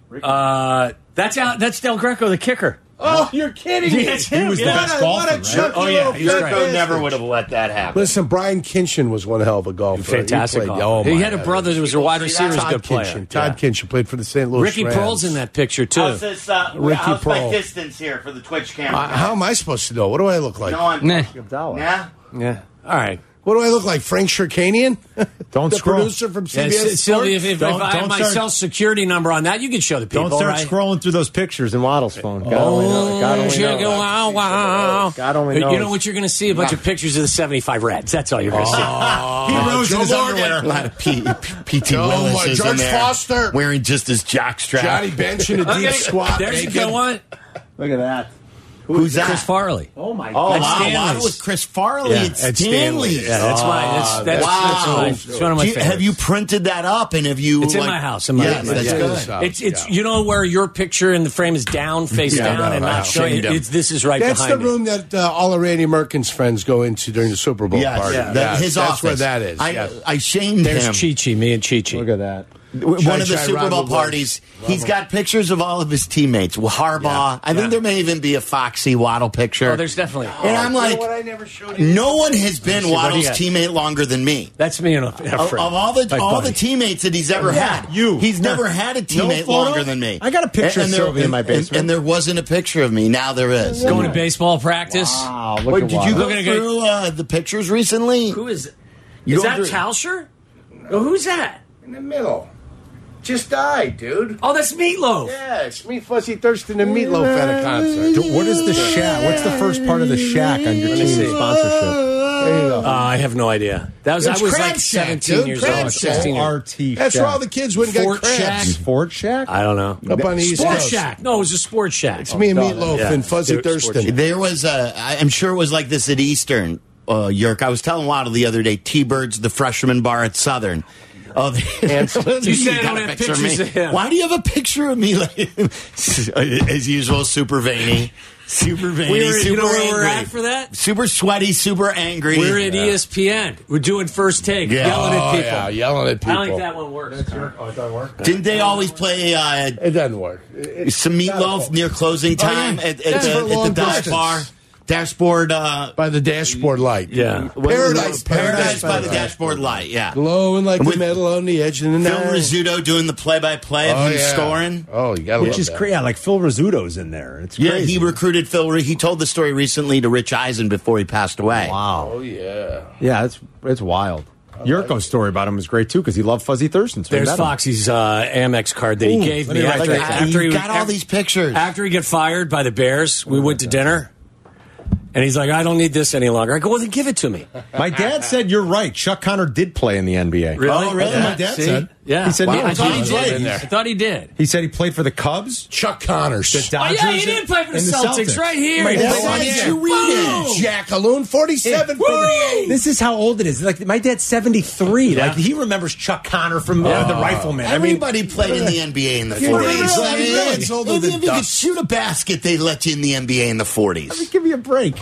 [SPEAKER 8] That's Del Greco, the kicker.
[SPEAKER 7] Oh, you're kidding me.
[SPEAKER 8] Yes, he was the
[SPEAKER 5] best golfer, right?
[SPEAKER 7] chunky
[SPEAKER 8] Oh, yeah,
[SPEAKER 7] little
[SPEAKER 8] he's
[SPEAKER 7] fat
[SPEAKER 8] great.
[SPEAKER 7] bastard.
[SPEAKER 6] Never would have let that happen.
[SPEAKER 7] Listen, Brian Kinchin was one hell of a golfer.
[SPEAKER 8] Fantastic
[SPEAKER 7] He played,
[SPEAKER 8] golfer.
[SPEAKER 7] oh,
[SPEAKER 8] He
[SPEAKER 7] my
[SPEAKER 8] had a
[SPEAKER 7] God.
[SPEAKER 8] brother that was a wide receiver,
[SPEAKER 7] Todd
[SPEAKER 8] good player.
[SPEAKER 7] Kinchin. Todd Kinchin played for the St. Louis
[SPEAKER 8] Ricky
[SPEAKER 7] Rams.
[SPEAKER 8] Pearl's in that picture, too.
[SPEAKER 6] How's this?
[SPEAKER 7] Ricky
[SPEAKER 6] how's my
[SPEAKER 7] Pearl.
[SPEAKER 6] distance here for the Twitch camera?
[SPEAKER 7] How am I supposed to know? What do I look like?
[SPEAKER 6] No, I'm.
[SPEAKER 10] Nah.
[SPEAKER 6] Yeah.
[SPEAKER 8] Yeah. All right.
[SPEAKER 7] What do I look like, Frank Shirkanian?
[SPEAKER 5] Don't
[SPEAKER 7] the
[SPEAKER 5] scroll.
[SPEAKER 7] producer from CBS
[SPEAKER 8] Sylvia,
[SPEAKER 7] Sports?
[SPEAKER 8] if I have my social security number on that, you can show the people.
[SPEAKER 5] Don't start
[SPEAKER 8] right?
[SPEAKER 5] scrolling through those pictures in Waddle's phone. God only knows. God only knows.
[SPEAKER 8] You know what you're going to see? A bunch of pictures of the 75 Reds. That's all you're going to see.
[SPEAKER 5] He rose in his underwear.
[SPEAKER 6] A lot of P.T. Willis is
[SPEAKER 7] George
[SPEAKER 6] in there,
[SPEAKER 7] Foster.
[SPEAKER 6] wearing just his jockstrap.
[SPEAKER 7] Johnny Bench in a deep squat.
[SPEAKER 8] There's a good one.
[SPEAKER 5] Look at that.
[SPEAKER 6] Who's that?
[SPEAKER 8] Chris Farley.
[SPEAKER 5] Oh, my
[SPEAKER 6] Oh,
[SPEAKER 5] God.
[SPEAKER 6] wow.
[SPEAKER 8] Stanley's.
[SPEAKER 6] With Chris Farley.
[SPEAKER 8] Yeah,
[SPEAKER 6] it's
[SPEAKER 8] it's
[SPEAKER 6] Stanley's.
[SPEAKER 8] Yeah, that's mine. That's one of my favorites.
[SPEAKER 6] Have you printed that up? And have you?
[SPEAKER 8] It's in my house. In my
[SPEAKER 6] yes,
[SPEAKER 8] house.
[SPEAKER 6] that's good.
[SPEAKER 8] It's you know where your picture in the frame is down, face down, and not showing. This is right
[SPEAKER 7] That's
[SPEAKER 8] behind
[SPEAKER 7] the room that all of Randy Merkin's friends go into during the Super Bowl
[SPEAKER 6] Yes,
[SPEAKER 7] party.
[SPEAKER 6] his
[SPEAKER 7] that's
[SPEAKER 6] office.
[SPEAKER 7] where that is.
[SPEAKER 6] I shamed
[SPEAKER 8] There's
[SPEAKER 6] him.
[SPEAKER 8] Chi-Chi, me and Chi-Chi.
[SPEAKER 5] Look at that.
[SPEAKER 6] One of the Super Bowl parties, he's got pictures of all of his teammates. Harbaugh. I think there may even be a Foxy Waddle picture.
[SPEAKER 8] Oh, there's definitely.
[SPEAKER 6] And I'm like,
[SPEAKER 7] what I never showed you?
[SPEAKER 6] no one has been Waddle's teammate longer than me.
[SPEAKER 8] That's me and a
[SPEAKER 6] Of
[SPEAKER 8] friend.
[SPEAKER 6] all the teammates that he's ever had, he's never had a teammate longer than me.
[SPEAKER 5] I got a picture of Sylvia in my basement.
[SPEAKER 6] And there wasn't a picture of me. Now there is.
[SPEAKER 8] Going to baseball practice.
[SPEAKER 5] Wow,
[SPEAKER 6] Wait, did you go through the picures recently?
[SPEAKER 8] Who is it?
[SPEAKER 6] You
[SPEAKER 8] Is
[SPEAKER 6] go
[SPEAKER 8] that
[SPEAKER 6] through-
[SPEAKER 8] Tauscher? Oh, who's that?
[SPEAKER 7] In the middle. Just died, dude.
[SPEAKER 8] Oh, that's Meatloaf.
[SPEAKER 7] Yeah, it's me, Fuzzy Thurston, and Meatloaf at a concert.
[SPEAKER 5] What is the shack? What's the first part of the shack on your team's sponsorship?
[SPEAKER 7] There you go.
[SPEAKER 8] I have no idea. That was
[SPEAKER 7] It's
[SPEAKER 8] I was
[SPEAKER 7] Crab
[SPEAKER 8] like
[SPEAKER 7] Shack,
[SPEAKER 8] 17
[SPEAKER 7] dude.
[SPEAKER 8] years
[SPEAKER 7] Crab
[SPEAKER 8] old.
[SPEAKER 7] Shack.
[SPEAKER 8] 16 years.
[SPEAKER 5] RT
[SPEAKER 7] That's where all the kids went and got
[SPEAKER 8] Fort
[SPEAKER 7] crabs.
[SPEAKER 8] Shack.
[SPEAKER 5] Fort Shack?
[SPEAKER 8] I don't know.
[SPEAKER 7] Up on the East
[SPEAKER 8] Sports
[SPEAKER 7] Coast.
[SPEAKER 8] Shack. No, it was a sports shack.
[SPEAKER 7] It's me and Meatloaf
[SPEAKER 8] Yeah.
[SPEAKER 7] and Fuzzy
[SPEAKER 8] Sports
[SPEAKER 7] Thurston.
[SPEAKER 8] Shack.
[SPEAKER 6] There was I'm sure it was like this at Eastern, Yerk. I was telling Waddle the other day, T-Bird's the freshman bar at Southern. Oh,
[SPEAKER 8] You said I
[SPEAKER 6] got
[SPEAKER 8] don't
[SPEAKER 6] a
[SPEAKER 8] have
[SPEAKER 6] picture
[SPEAKER 8] pictures of him.
[SPEAKER 6] Why do you have a picture of me? As usual, super veiny. Super veiny, super
[SPEAKER 8] you know where
[SPEAKER 6] angry.
[SPEAKER 8] we're at for that?
[SPEAKER 6] Super sweaty, super angry.
[SPEAKER 8] We're at ESPN. We're doing First Take, yelling at people.
[SPEAKER 7] Yeah, yelling at people.
[SPEAKER 8] I don't think that one works.
[SPEAKER 7] Oh, it doesn't work?
[SPEAKER 6] Didn't they always play
[SPEAKER 7] It doesn't work.
[SPEAKER 6] some meatloaf near closing time at the
[SPEAKER 7] long
[SPEAKER 6] dive
[SPEAKER 7] distance.
[SPEAKER 6] bar? Dashboard.
[SPEAKER 7] By the dashboard light.
[SPEAKER 8] Yeah.
[SPEAKER 6] Paradise by the dashboard light. Yeah.
[SPEAKER 7] Glowing like
[SPEAKER 6] And
[SPEAKER 7] the
[SPEAKER 6] with
[SPEAKER 7] metal on the edge of the
[SPEAKER 6] Phil
[SPEAKER 7] night.
[SPEAKER 6] Rizzuto doing the play-by-play of him scoring.
[SPEAKER 7] Oh, you got to
[SPEAKER 5] Which
[SPEAKER 7] love
[SPEAKER 5] is
[SPEAKER 7] that.
[SPEAKER 5] crazy. Yeah, like Phil Rizzuto's in there. It's
[SPEAKER 6] Yeah,
[SPEAKER 5] crazy.
[SPEAKER 6] he recruited Phil. He told the story recently to Rich Eisen before he passed away.
[SPEAKER 5] Wow.
[SPEAKER 7] Oh, yeah.
[SPEAKER 5] Yeah, it's wild. Yurko's story about him was great, too, because he loved Fuzzy Thurston. So he
[SPEAKER 8] There's
[SPEAKER 5] met him.
[SPEAKER 8] Foxy's Amex card that he gave
[SPEAKER 5] let
[SPEAKER 8] me
[SPEAKER 5] me write
[SPEAKER 8] after,
[SPEAKER 5] that down.
[SPEAKER 8] after he
[SPEAKER 6] got all these pictures.
[SPEAKER 8] After he got fired by the Bears, we went to dinner. And he's like, I don't need this any longer. I go, well, then give it to me.
[SPEAKER 5] My dad said you're right. Chuck Connor did play in the NBA.
[SPEAKER 8] Really?
[SPEAKER 6] Oh, really?
[SPEAKER 5] Yeah, my dad
[SPEAKER 8] See?
[SPEAKER 5] said.
[SPEAKER 8] Yeah.
[SPEAKER 5] He said,
[SPEAKER 8] Wow.
[SPEAKER 5] no,
[SPEAKER 8] I thought he
[SPEAKER 5] he's
[SPEAKER 8] did.
[SPEAKER 5] right.
[SPEAKER 8] I thought he did.
[SPEAKER 5] He said he played for the Cubs,
[SPEAKER 7] Chuck Connors.
[SPEAKER 5] the
[SPEAKER 8] Oh,
[SPEAKER 5] Dodgers,
[SPEAKER 8] yeah, he did play for the
[SPEAKER 5] and
[SPEAKER 8] Celtics right here.
[SPEAKER 5] My
[SPEAKER 8] He
[SPEAKER 5] dad
[SPEAKER 8] played
[SPEAKER 5] said,
[SPEAKER 8] for
[SPEAKER 5] yeah.
[SPEAKER 8] the-
[SPEAKER 7] You read it. Jackaloon, 47 for the
[SPEAKER 5] This is how old it is. Like my dad's 73. Like he remembers Chuck Connor from the Rifleman.
[SPEAKER 6] Everybody played in the NBA in the 40s. I mean,
[SPEAKER 7] It's older
[SPEAKER 6] even
[SPEAKER 7] than
[SPEAKER 6] if you could
[SPEAKER 7] dust.
[SPEAKER 6] shoot a basket, they let you in the NBA in the 40s.
[SPEAKER 5] Give me a break.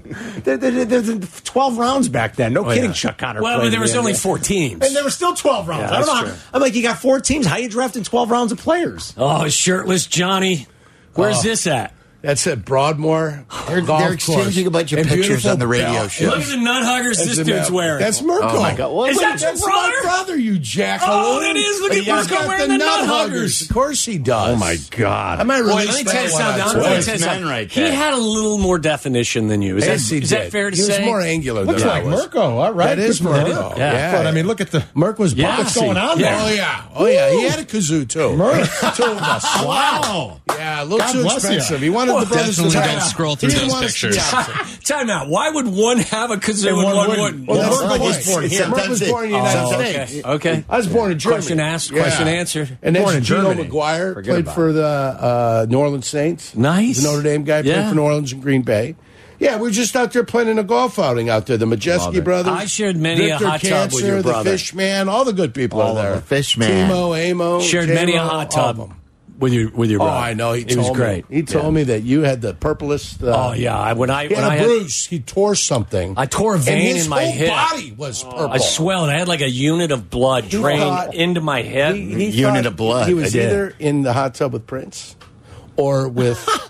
[SPEAKER 5] There's 12 rounds back then. No kidding, Chuck Connor.
[SPEAKER 8] Well,
[SPEAKER 5] played
[SPEAKER 8] but there
[SPEAKER 5] in
[SPEAKER 8] was
[SPEAKER 5] the
[SPEAKER 8] only
[SPEAKER 5] NBA.
[SPEAKER 8] 4 teams.
[SPEAKER 5] And there were still 12 rounds.
[SPEAKER 8] Yeah,
[SPEAKER 5] I don't know.
[SPEAKER 8] that's
[SPEAKER 5] How,
[SPEAKER 8] true.
[SPEAKER 5] I'm like, you got 4 teams. How you drafting 12 rounds of players?
[SPEAKER 8] Oh, shirtless Johnny. Where's this at?
[SPEAKER 7] That's at Broadmoor.
[SPEAKER 6] They're exchanging a bunch of pictures on the radio show.
[SPEAKER 8] Look at the nut huggers this dude's wearing.
[SPEAKER 7] That's Mirko.
[SPEAKER 6] Oh, my God. What?
[SPEAKER 8] Is that your
[SPEAKER 7] That's
[SPEAKER 8] brother?
[SPEAKER 7] my brother, you jackaloon.
[SPEAKER 8] Oh, it is. Look at
[SPEAKER 7] He's
[SPEAKER 8] Mirko
[SPEAKER 7] got
[SPEAKER 8] wearing the nut huggers.
[SPEAKER 7] Of course he does.
[SPEAKER 5] Oh, my God.
[SPEAKER 7] I might
[SPEAKER 8] Boy,
[SPEAKER 7] release
[SPEAKER 8] let me
[SPEAKER 7] that
[SPEAKER 8] tell you
[SPEAKER 7] one on
[SPEAKER 8] something.
[SPEAKER 7] Twitter.
[SPEAKER 8] Let me tell you
[SPEAKER 6] Men
[SPEAKER 8] something.
[SPEAKER 6] right
[SPEAKER 8] He
[SPEAKER 6] there.
[SPEAKER 8] had a little more definition than you. Is
[SPEAKER 7] Yes, he
[SPEAKER 8] is that
[SPEAKER 7] did.
[SPEAKER 8] fair to
[SPEAKER 7] he
[SPEAKER 8] say?
[SPEAKER 7] was more angular
[SPEAKER 5] Looks
[SPEAKER 7] than
[SPEAKER 5] like
[SPEAKER 7] I was.
[SPEAKER 5] Mirko. All right.
[SPEAKER 7] That is
[SPEAKER 5] Good for him.
[SPEAKER 7] Mirko.
[SPEAKER 8] Yeah.
[SPEAKER 5] But I mean, look at the.
[SPEAKER 7] Merck was
[SPEAKER 8] Yeah.
[SPEAKER 7] bossy.
[SPEAKER 8] What's going on there?
[SPEAKER 7] Oh, yeah. Oh, yeah. He had a kazoo, too.
[SPEAKER 5] Merck.
[SPEAKER 7] Two of us.
[SPEAKER 6] Wow.
[SPEAKER 7] Yeah, a little
[SPEAKER 5] God
[SPEAKER 7] too
[SPEAKER 5] bless you.
[SPEAKER 7] expensive. He wanted the brothers to
[SPEAKER 10] Definitely
[SPEAKER 7] try
[SPEAKER 10] don't
[SPEAKER 7] out.
[SPEAKER 10] scroll through
[SPEAKER 7] He didn't
[SPEAKER 10] those
[SPEAKER 7] want us to be
[SPEAKER 10] pictures.
[SPEAKER 7] opposite.
[SPEAKER 8] Time out. Why would one have a kazoo and one wouldn't?
[SPEAKER 7] Well, that's
[SPEAKER 5] Merck
[SPEAKER 7] the
[SPEAKER 5] was
[SPEAKER 7] point.
[SPEAKER 5] born here.
[SPEAKER 7] Merck was born in the United
[SPEAKER 8] Okay.
[SPEAKER 7] States.
[SPEAKER 8] Okay.
[SPEAKER 7] I was born in Germany.
[SPEAKER 8] Question asked, question answered.
[SPEAKER 7] And then
[SPEAKER 5] Born in
[SPEAKER 7] Gino
[SPEAKER 5] Germany.
[SPEAKER 7] McGuire
[SPEAKER 5] Forget
[SPEAKER 7] played
[SPEAKER 5] about
[SPEAKER 7] for the New Orleans Saints.
[SPEAKER 8] Nice.
[SPEAKER 7] The Notre Dame guy
[SPEAKER 8] Yeah.
[SPEAKER 7] played for New Orleans and Green Bay. Yeah, we're just out there planning a golf outing out there. The
[SPEAKER 5] Love
[SPEAKER 7] Majeski
[SPEAKER 5] it.
[SPEAKER 7] brothers.
[SPEAKER 8] I shared many a
[SPEAKER 7] Victor
[SPEAKER 8] hot tub with your
[SPEAKER 7] Cancer,
[SPEAKER 8] brother.
[SPEAKER 7] The Fishman, all the good people
[SPEAKER 6] All
[SPEAKER 7] are
[SPEAKER 6] of
[SPEAKER 7] there.
[SPEAKER 6] the Fishman.
[SPEAKER 7] Timo, Amo.
[SPEAKER 8] Shared
[SPEAKER 7] J-Lo,
[SPEAKER 8] many a
[SPEAKER 7] all
[SPEAKER 8] hot
[SPEAKER 7] of
[SPEAKER 8] tub
[SPEAKER 7] them.
[SPEAKER 8] with your
[SPEAKER 7] Oh,
[SPEAKER 8] brother.
[SPEAKER 7] I know. He
[SPEAKER 8] It was
[SPEAKER 7] told
[SPEAKER 8] great.
[SPEAKER 7] me. He told me that you had the purplest.
[SPEAKER 8] Oh yeah. When I
[SPEAKER 7] He
[SPEAKER 8] when
[SPEAKER 7] had
[SPEAKER 8] I
[SPEAKER 7] a bruise. He tore something.
[SPEAKER 8] I tore a
[SPEAKER 7] and
[SPEAKER 8] vein
[SPEAKER 7] his
[SPEAKER 8] in my
[SPEAKER 7] whole
[SPEAKER 8] hip.
[SPEAKER 7] body was purple.
[SPEAKER 8] I swelled. I had like a unit of blood drain
[SPEAKER 7] thought-
[SPEAKER 8] into my hip.
[SPEAKER 7] He
[SPEAKER 6] Unit
[SPEAKER 7] thought
[SPEAKER 6] of blood.
[SPEAKER 7] He was
[SPEAKER 8] I did.
[SPEAKER 7] either in the hot tub with Prince or with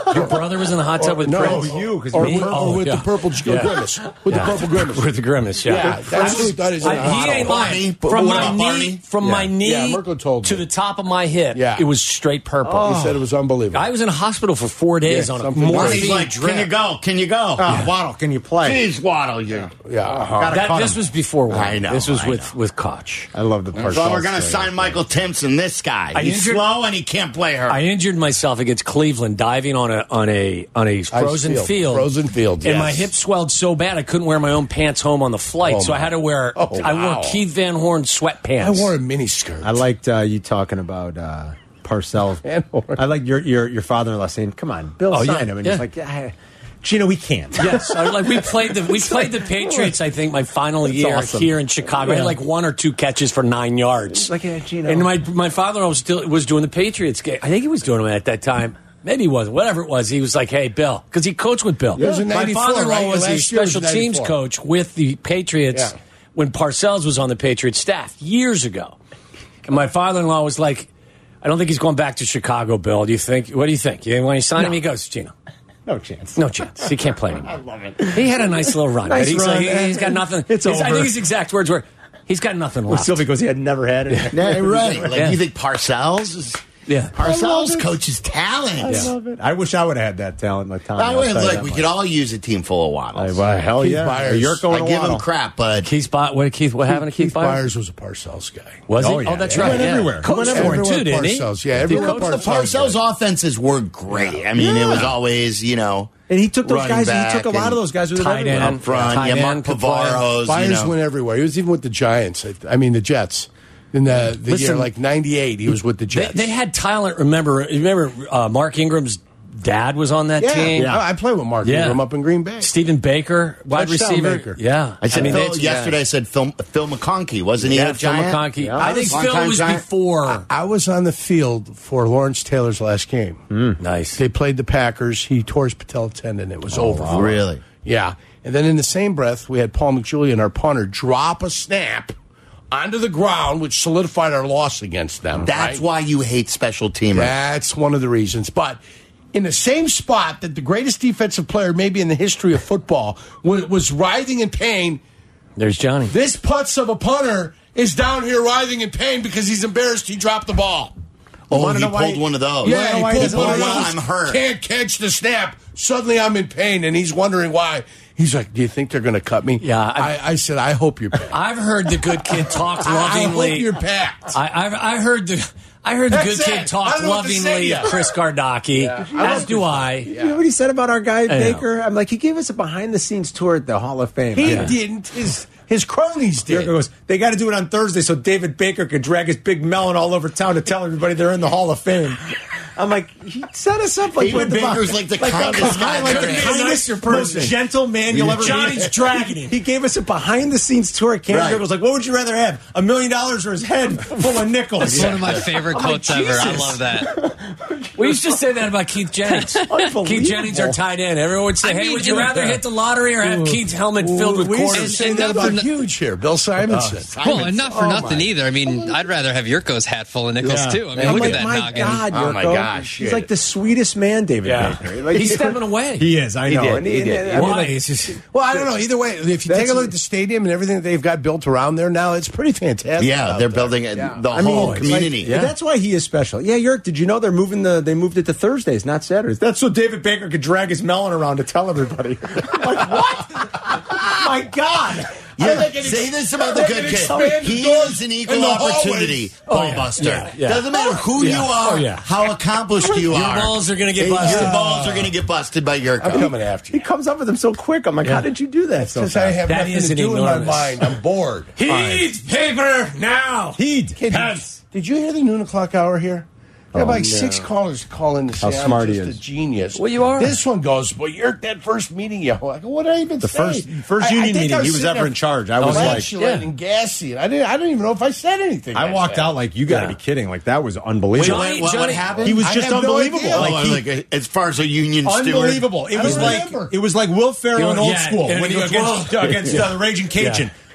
[SPEAKER 8] Your brother was in the hot tub with Prince?
[SPEAKER 5] you, because
[SPEAKER 7] Or
[SPEAKER 8] Me?
[SPEAKER 7] with
[SPEAKER 8] Yeah.
[SPEAKER 7] the purple grimace. With the purple grimace.
[SPEAKER 8] With the grimace, yeah.
[SPEAKER 7] Yeah, that's who that is in the
[SPEAKER 8] He
[SPEAKER 7] hot
[SPEAKER 8] ain't
[SPEAKER 7] tub.
[SPEAKER 8] lying.
[SPEAKER 6] But
[SPEAKER 8] From
[SPEAKER 6] what
[SPEAKER 8] my
[SPEAKER 6] about
[SPEAKER 8] knee,
[SPEAKER 6] Barney?
[SPEAKER 8] from my
[SPEAKER 7] Yeah,
[SPEAKER 8] knee
[SPEAKER 7] Mirko told
[SPEAKER 8] to
[SPEAKER 7] me.
[SPEAKER 8] the top of my hip,
[SPEAKER 7] Yeah.
[SPEAKER 8] it was straight purple.
[SPEAKER 7] He said it was unbelievable.
[SPEAKER 8] I was in a hospital for 4 days
[SPEAKER 7] Yeah,
[SPEAKER 8] on a
[SPEAKER 7] something
[SPEAKER 8] morphine
[SPEAKER 6] Barney's like,
[SPEAKER 8] drip.
[SPEAKER 6] can you go? Can you go?
[SPEAKER 5] Waddle, can you play?
[SPEAKER 6] Jeez, Waddle, you.
[SPEAKER 7] Yeah.
[SPEAKER 8] This was before one.
[SPEAKER 6] I know,
[SPEAKER 8] This was
[SPEAKER 6] I
[SPEAKER 8] with Koch.
[SPEAKER 5] I love the
[SPEAKER 6] So
[SPEAKER 5] Parcells
[SPEAKER 6] we're going to
[SPEAKER 5] story.
[SPEAKER 6] sign Michael Timpson, this guy.
[SPEAKER 8] I
[SPEAKER 6] He's
[SPEAKER 8] injured-
[SPEAKER 6] slow and he can't play her.
[SPEAKER 8] I injured myself against Cleveland diving on a frozen field.
[SPEAKER 7] Frozen field,
[SPEAKER 8] And
[SPEAKER 7] yes.
[SPEAKER 8] my hip swelled so bad I couldn't wear my own pants home on the flight.
[SPEAKER 7] Oh,
[SPEAKER 8] so I had to wear
[SPEAKER 7] Oh,
[SPEAKER 8] I wore
[SPEAKER 7] wow.
[SPEAKER 8] Keith Van Horn sweatpants.
[SPEAKER 7] I wore a miniskirt.
[SPEAKER 5] I liked you talking about Parcells. I like your father-in-law saying, "Come on, Bill,
[SPEAKER 8] Oh,
[SPEAKER 5] sign
[SPEAKER 8] yeah,
[SPEAKER 5] him," and
[SPEAKER 8] yeah.
[SPEAKER 5] he's like, Gino, we can't.
[SPEAKER 8] Yes, we played the Patriots. I think my final year
[SPEAKER 5] awesome.
[SPEAKER 8] here in Chicago. I had like 1 or 2 catches for 9 yards.
[SPEAKER 5] Like, Gino.
[SPEAKER 8] And my father-in-law was doing the Patriots game. I think he was doing them at that time. Maybe he wasn't. Whatever it was, he was like, "Hey, Bill," because he coached with Bill.
[SPEAKER 7] It was in
[SPEAKER 8] My
[SPEAKER 7] 94,
[SPEAKER 8] father-in-law
[SPEAKER 7] right?
[SPEAKER 8] was a
[SPEAKER 7] Last year was
[SPEAKER 8] special teams
[SPEAKER 7] 94.
[SPEAKER 8] coach with the Patriots
[SPEAKER 7] Yeah.
[SPEAKER 8] when Parcells was on the Patriots staff years ago. And my father-in-law was like, "I don't think he's going back to Chicago, Bill. Do you think? What do you think? You want to sign him?" He goes, "Gino,
[SPEAKER 5] No chance.
[SPEAKER 8] no chance. He can't play anymore." I love it. He had a nice little run.
[SPEAKER 5] Nice
[SPEAKER 8] but
[SPEAKER 5] run,
[SPEAKER 8] he's got nothing.
[SPEAKER 5] It's
[SPEAKER 8] I
[SPEAKER 5] over.
[SPEAKER 8] think his exact words were, "He's got nothing left."
[SPEAKER 5] Sylvie goes, he had never had it.
[SPEAKER 6] Yeah, right. Like,
[SPEAKER 8] Yeah.
[SPEAKER 6] you think Parcells is...
[SPEAKER 8] Yeah.
[SPEAKER 6] Parcells coaches talent.
[SPEAKER 5] I love it. I wish I would have had that talent like Tommy.
[SPEAKER 6] I
[SPEAKER 5] I'll
[SPEAKER 6] would
[SPEAKER 5] tell you
[SPEAKER 6] like
[SPEAKER 5] that
[SPEAKER 6] we
[SPEAKER 5] much.
[SPEAKER 6] could all use a team full of Waddles.
[SPEAKER 5] Well, hell
[SPEAKER 7] Keith
[SPEAKER 5] yeah.
[SPEAKER 7] Byers.
[SPEAKER 5] You're going
[SPEAKER 6] I
[SPEAKER 5] to
[SPEAKER 6] give
[SPEAKER 5] Waddle.
[SPEAKER 6] him crap, but
[SPEAKER 8] Keith, what happened to Keith Byers?
[SPEAKER 7] was a Parcells guy.
[SPEAKER 8] Was he?
[SPEAKER 5] Oh, yeah.
[SPEAKER 8] that's
[SPEAKER 5] He
[SPEAKER 8] right.
[SPEAKER 5] went everywhere.
[SPEAKER 8] Coach
[SPEAKER 5] He went
[SPEAKER 8] for it
[SPEAKER 7] everywhere
[SPEAKER 8] too, didn't he?
[SPEAKER 7] Parcells, yeah,
[SPEAKER 8] He
[SPEAKER 7] everywhere
[SPEAKER 8] coached
[SPEAKER 6] the Parcells offenses were great. I mean, it was always,
[SPEAKER 5] And he took those
[SPEAKER 6] running
[SPEAKER 5] guys, and he
[SPEAKER 6] back
[SPEAKER 5] took a lot
[SPEAKER 6] and
[SPEAKER 5] of those guys with him
[SPEAKER 8] tight
[SPEAKER 5] everywhere.
[SPEAKER 8] end.
[SPEAKER 6] up front.
[SPEAKER 8] Tight
[SPEAKER 6] Yeah, Mark
[SPEAKER 8] end could play.
[SPEAKER 6] Pavaro's,
[SPEAKER 7] Byers went everywhere. He was even with the Giants. I mean, the Jets. In the
[SPEAKER 8] Listen,
[SPEAKER 7] year like '98, he was with the Jets.
[SPEAKER 8] They had talent. Remember Mark Ingram's dad was on that team.
[SPEAKER 7] Yeah. I played with Mark Ingram up in Green Bay.
[SPEAKER 8] Stephen Baker, wide
[SPEAKER 7] Touchdown
[SPEAKER 8] receiver.
[SPEAKER 7] maker.
[SPEAKER 8] Yeah,
[SPEAKER 6] I said
[SPEAKER 8] Phil,
[SPEAKER 6] yesterday. I said Phil McConkey, wasn't he?
[SPEAKER 8] Yeah,
[SPEAKER 6] a
[SPEAKER 8] Phil
[SPEAKER 6] Giant?
[SPEAKER 8] McConkey.
[SPEAKER 6] Yeah.
[SPEAKER 8] I think Phil
[SPEAKER 6] Long-time
[SPEAKER 8] was
[SPEAKER 6] Giant.
[SPEAKER 8] before.
[SPEAKER 7] I was on the field for Lawrence Taylor's last game.
[SPEAKER 8] Nice.
[SPEAKER 7] They played the Packers. He tore his patella tendon. It was over.
[SPEAKER 6] wow. Really?
[SPEAKER 7] Yeah. And then in the same breath, we had Paul McJulian, our punter, drop a snap onto the ground, which solidified our loss against them.
[SPEAKER 6] That's
[SPEAKER 7] right?
[SPEAKER 6] why you hate special teamers.
[SPEAKER 7] That's one of the reasons. But in the same spot that the greatest defensive player maybe in the history of football was writhing in pain,
[SPEAKER 8] There's Johnny.
[SPEAKER 7] this putz of a punter is down here writhing in pain because he's embarrassed he dropped the ball.
[SPEAKER 6] Oh, he pulled one of those.
[SPEAKER 7] Yeah, he pulled one of
[SPEAKER 6] one.
[SPEAKER 7] those.
[SPEAKER 6] I'm hurt.
[SPEAKER 7] Can't catch the snap. Suddenly I'm in pain, and he's wondering why. He's like, "Do you think they're going to cut me?"
[SPEAKER 8] Yeah,
[SPEAKER 7] I said, "I hope you're packed."
[SPEAKER 8] I've heard the good kid talk
[SPEAKER 7] I
[SPEAKER 8] lovingly.
[SPEAKER 7] hope you're packed.
[SPEAKER 8] I heard the good
[SPEAKER 7] That's
[SPEAKER 8] kid
[SPEAKER 7] it.
[SPEAKER 8] talk
[SPEAKER 7] I don't know what to say
[SPEAKER 8] lovingly
[SPEAKER 7] to
[SPEAKER 8] of
[SPEAKER 7] you.
[SPEAKER 8] Chris Gardocki, as do I.
[SPEAKER 5] You know what he said about our guy
[SPEAKER 8] know.
[SPEAKER 5] Baker? I'm like, he gave us a behind-the-scenes tour at the Hall of Fame.
[SPEAKER 7] He didn't. His cronies did.
[SPEAKER 5] Jericho goes, they got to do it on Thursday so David Baker could drag his big melon all over town to tell everybody they're in the Hall of Fame. I'm like, he set us up like
[SPEAKER 6] David Baker's like the kindest guy
[SPEAKER 5] like
[SPEAKER 6] there
[SPEAKER 5] the
[SPEAKER 6] is.
[SPEAKER 5] kindest,
[SPEAKER 8] Nicer
[SPEAKER 5] most
[SPEAKER 8] person.
[SPEAKER 5] gentle man you'll ever meet.
[SPEAKER 8] Johnny's dragging him.
[SPEAKER 5] He gave us a behind-the-scenes tour at Camp.
[SPEAKER 6] Right.
[SPEAKER 5] Jericho was like, what would you rather have, $1 million or his head full of nickels?
[SPEAKER 10] It's one of my favorite
[SPEAKER 5] I'm
[SPEAKER 10] quotes
[SPEAKER 5] like,
[SPEAKER 10] ever. I
[SPEAKER 5] Jesus.
[SPEAKER 10] love that.
[SPEAKER 8] We used to say that about Keith Jennings.
[SPEAKER 5] Unbelievable.
[SPEAKER 8] Keith Jennings, our tight end. Everyone would say,
[SPEAKER 10] I
[SPEAKER 8] "Hey,
[SPEAKER 10] mean,
[SPEAKER 8] would you rather hit the lottery or have Keith's helmet filled with
[SPEAKER 7] We used to
[SPEAKER 8] quarters?"
[SPEAKER 7] say
[SPEAKER 10] And
[SPEAKER 7] that
[SPEAKER 10] not
[SPEAKER 7] about
[SPEAKER 10] for-
[SPEAKER 7] huge here, Bill Simonson.
[SPEAKER 10] Well, and not for
[SPEAKER 7] Oh,
[SPEAKER 10] nothing
[SPEAKER 7] my.
[SPEAKER 10] either. I mean, I'd rather have Yurko's hat full of nickels
[SPEAKER 5] Yeah.
[SPEAKER 10] too. I mean,
[SPEAKER 5] I'm
[SPEAKER 10] look
[SPEAKER 5] like,
[SPEAKER 10] at that
[SPEAKER 5] my
[SPEAKER 10] noggin.
[SPEAKER 5] God,
[SPEAKER 6] Oh, my
[SPEAKER 5] Yurko.
[SPEAKER 6] gosh.
[SPEAKER 5] He's like the sweetest man, David Baker. Like,
[SPEAKER 8] He's stepping away.
[SPEAKER 5] He is, I know.
[SPEAKER 6] did,
[SPEAKER 5] And
[SPEAKER 6] he did.
[SPEAKER 5] I mean,
[SPEAKER 8] Why?
[SPEAKER 5] like,
[SPEAKER 8] It's just
[SPEAKER 7] Well, I don't know. Either way, if you take a look at the stadium and everything that they've got built around there now, it's pretty fantastic.
[SPEAKER 6] Yeah,
[SPEAKER 7] out
[SPEAKER 6] they're
[SPEAKER 7] there.
[SPEAKER 6] building the whole
[SPEAKER 5] it's
[SPEAKER 6] community.
[SPEAKER 5] like- That's why he is special. Yeah, Yerk, did you know they moved it to Thursdays, not Saturdays? That's so David Baker could drag his melon around to tell everybody. I'm like, what? My God.
[SPEAKER 6] Yeah, say this about the good kid. He is an equal opportunity ball buster.
[SPEAKER 8] Yeah.
[SPEAKER 6] Doesn't matter who you are,
[SPEAKER 8] Oh, yeah.
[SPEAKER 6] how accomplished you
[SPEAKER 8] Your
[SPEAKER 6] are.
[SPEAKER 8] balls are gonna get
[SPEAKER 6] Your
[SPEAKER 8] busted.
[SPEAKER 6] balls are going to get busted by Yurko.
[SPEAKER 7] I'm coming after
[SPEAKER 5] He
[SPEAKER 7] you.
[SPEAKER 5] comes up with them so quick. I'm like, how did you do that so
[SPEAKER 7] Because I
[SPEAKER 5] fast?
[SPEAKER 7] have
[SPEAKER 8] That
[SPEAKER 7] nothing
[SPEAKER 8] is
[SPEAKER 7] to
[SPEAKER 8] an
[SPEAKER 7] do in my
[SPEAKER 8] enormous-
[SPEAKER 7] mind. I'm bored.
[SPEAKER 8] Heat paper now.
[SPEAKER 5] Heed.
[SPEAKER 7] Kid, did you hear the noon o'clock hour here? I have like 6 callers call in to say
[SPEAKER 5] How
[SPEAKER 7] I'm
[SPEAKER 5] smart he
[SPEAKER 7] just
[SPEAKER 5] is.
[SPEAKER 7] a genius.
[SPEAKER 8] Well, you are.
[SPEAKER 7] This one goes, well, you're at that first meeting, yo. I go, what did I even say?
[SPEAKER 5] first union
[SPEAKER 7] think
[SPEAKER 5] meeting,
[SPEAKER 7] I
[SPEAKER 5] he was
[SPEAKER 7] sitting
[SPEAKER 5] ever
[SPEAKER 7] there
[SPEAKER 5] in charge. I was like,
[SPEAKER 7] flatulent and gassy. And I didn't even know if I said anything.
[SPEAKER 5] I
[SPEAKER 7] that
[SPEAKER 5] walked
[SPEAKER 7] day.
[SPEAKER 5] out like, you got to be kidding. Like, that was unbelievable.
[SPEAKER 8] Johnny-
[SPEAKER 6] what happened?
[SPEAKER 5] He was
[SPEAKER 7] I
[SPEAKER 5] just
[SPEAKER 7] have no
[SPEAKER 5] unbelievable.
[SPEAKER 7] idea.
[SPEAKER 5] Like,
[SPEAKER 6] As far as a union steward.
[SPEAKER 5] unbelievable. It was
[SPEAKER 7] don't
[SPEAKER 5] like
[SPEAKER 7] remember.
[SPEAKER 5] Will Ferrell in Old
[SPEAKER 8] Yeah,
[SPEAKER 5] School
[SPEAKER 8] and
[SPEAKER 5] when
[SPEAKER 8] he
[SPEAKER 5] he
[SPEAKER 8] goes,
[SPEAKER 5] against the Raging Cajun.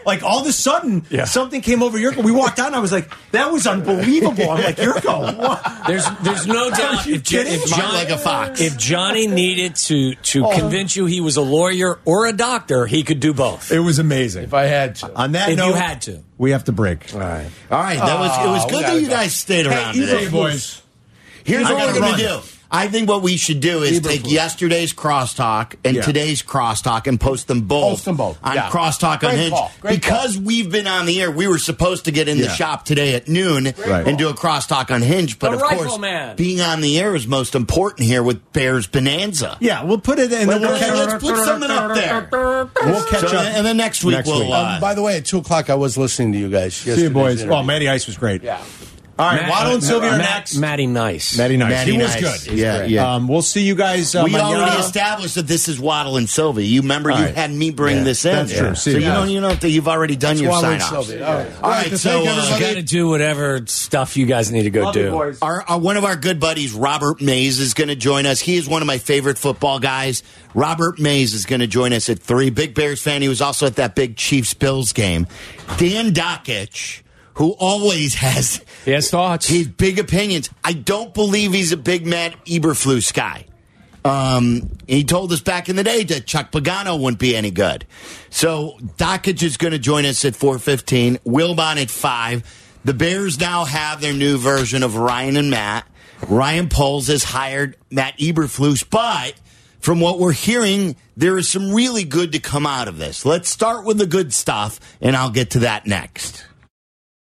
[SPEAKER 5] like all of a sudden, something came over Yurko. We walked out, and I was like, "That was unbelievable." I'm like, "Yurko, what?"
[SPEAKER 8] There's no doubt. If Johnny needed to convince you he was a lawyer or a doctor, he could do both.
[SPEAKER 5] It was amazing.
[SPEAKER 7] If I had to.
[SPEAKER 5] On that note,
[SPEAKER 8] you had to.
[SPEAKER 5] We have to break.
[SPEAKER 6] All right. It was good that you guys stayed around today,
[SPEAKER 7] boys.
[SPEAKER 6] Here's what we're going to do. I think what we should do is take yesterday's crosstalk and today's crosstalk and post them both on Crosstalk on Hinge. Because we've been on the air, we were supposed to get in the shop today at noon and do a crosstalk on Hinge. But of course, being on the air is most important here with Bears Bonanza.
[SPEAKER 5] Yeah, we'll put it in.
[SPEAKER 6] Let's put something up there.
[SPEAKER 5] We'll catch up.
[SPEAKER 6] And then next week we'll.
[SPEAKER 7] By the way, at 2 o'clock, I was listening to you guys.
[SPEAKER 5] See you, boys. Well, Matty Ice was great.
[SPEAKER 7] Yeah.
[SPEAKER 5] All right, Waddle and Sylvia are next.
[SPEAKER 8] Matty Nice.
[SPEAKER 5] He was
[SPEAKER 6] Nice.
[SPEAKER 5] good.
[SPEAKER 6] Yeah.
[SPEAKER 5] We'll see you guys.
[SPEAKER 6] We already established that this is Waddle and Sylvia. You remember you had me bring this in.
[SPEAKER 5] That's true.
[SPEAKER 6] So you know that you've already done your sign offs.
[SPEAKER 7] All right.
[SPEAKER 6] So
[SPEAKER 8] you got to do whatever stuff you guys need to go do.
[SPEAKER 6] One of our good buddies, Robert Mays, is going to join us. He is one of my favorite football guys. Robert Mays is going to join us at 3. Big Bears fan. He was also at that big Chiefs-Bills game. Dan Dakich, who always has
[SPEAKER 8] thoughts.
[SPEAKER 6] His big opinions. I don't believe he's a big Matt Eberflus guy. He told us back in the day that Chuck Pagano wouldn't be any good. So Dakich is going to join us at 4:15. Wilbon at 5. The Bears now have their new version of Ryan and Matt. Ryan Poles has hired Matt Eberflus, but from what we're hearing, there is some really good to come out of this. Let's start with the good stuff, and I'll get to that next.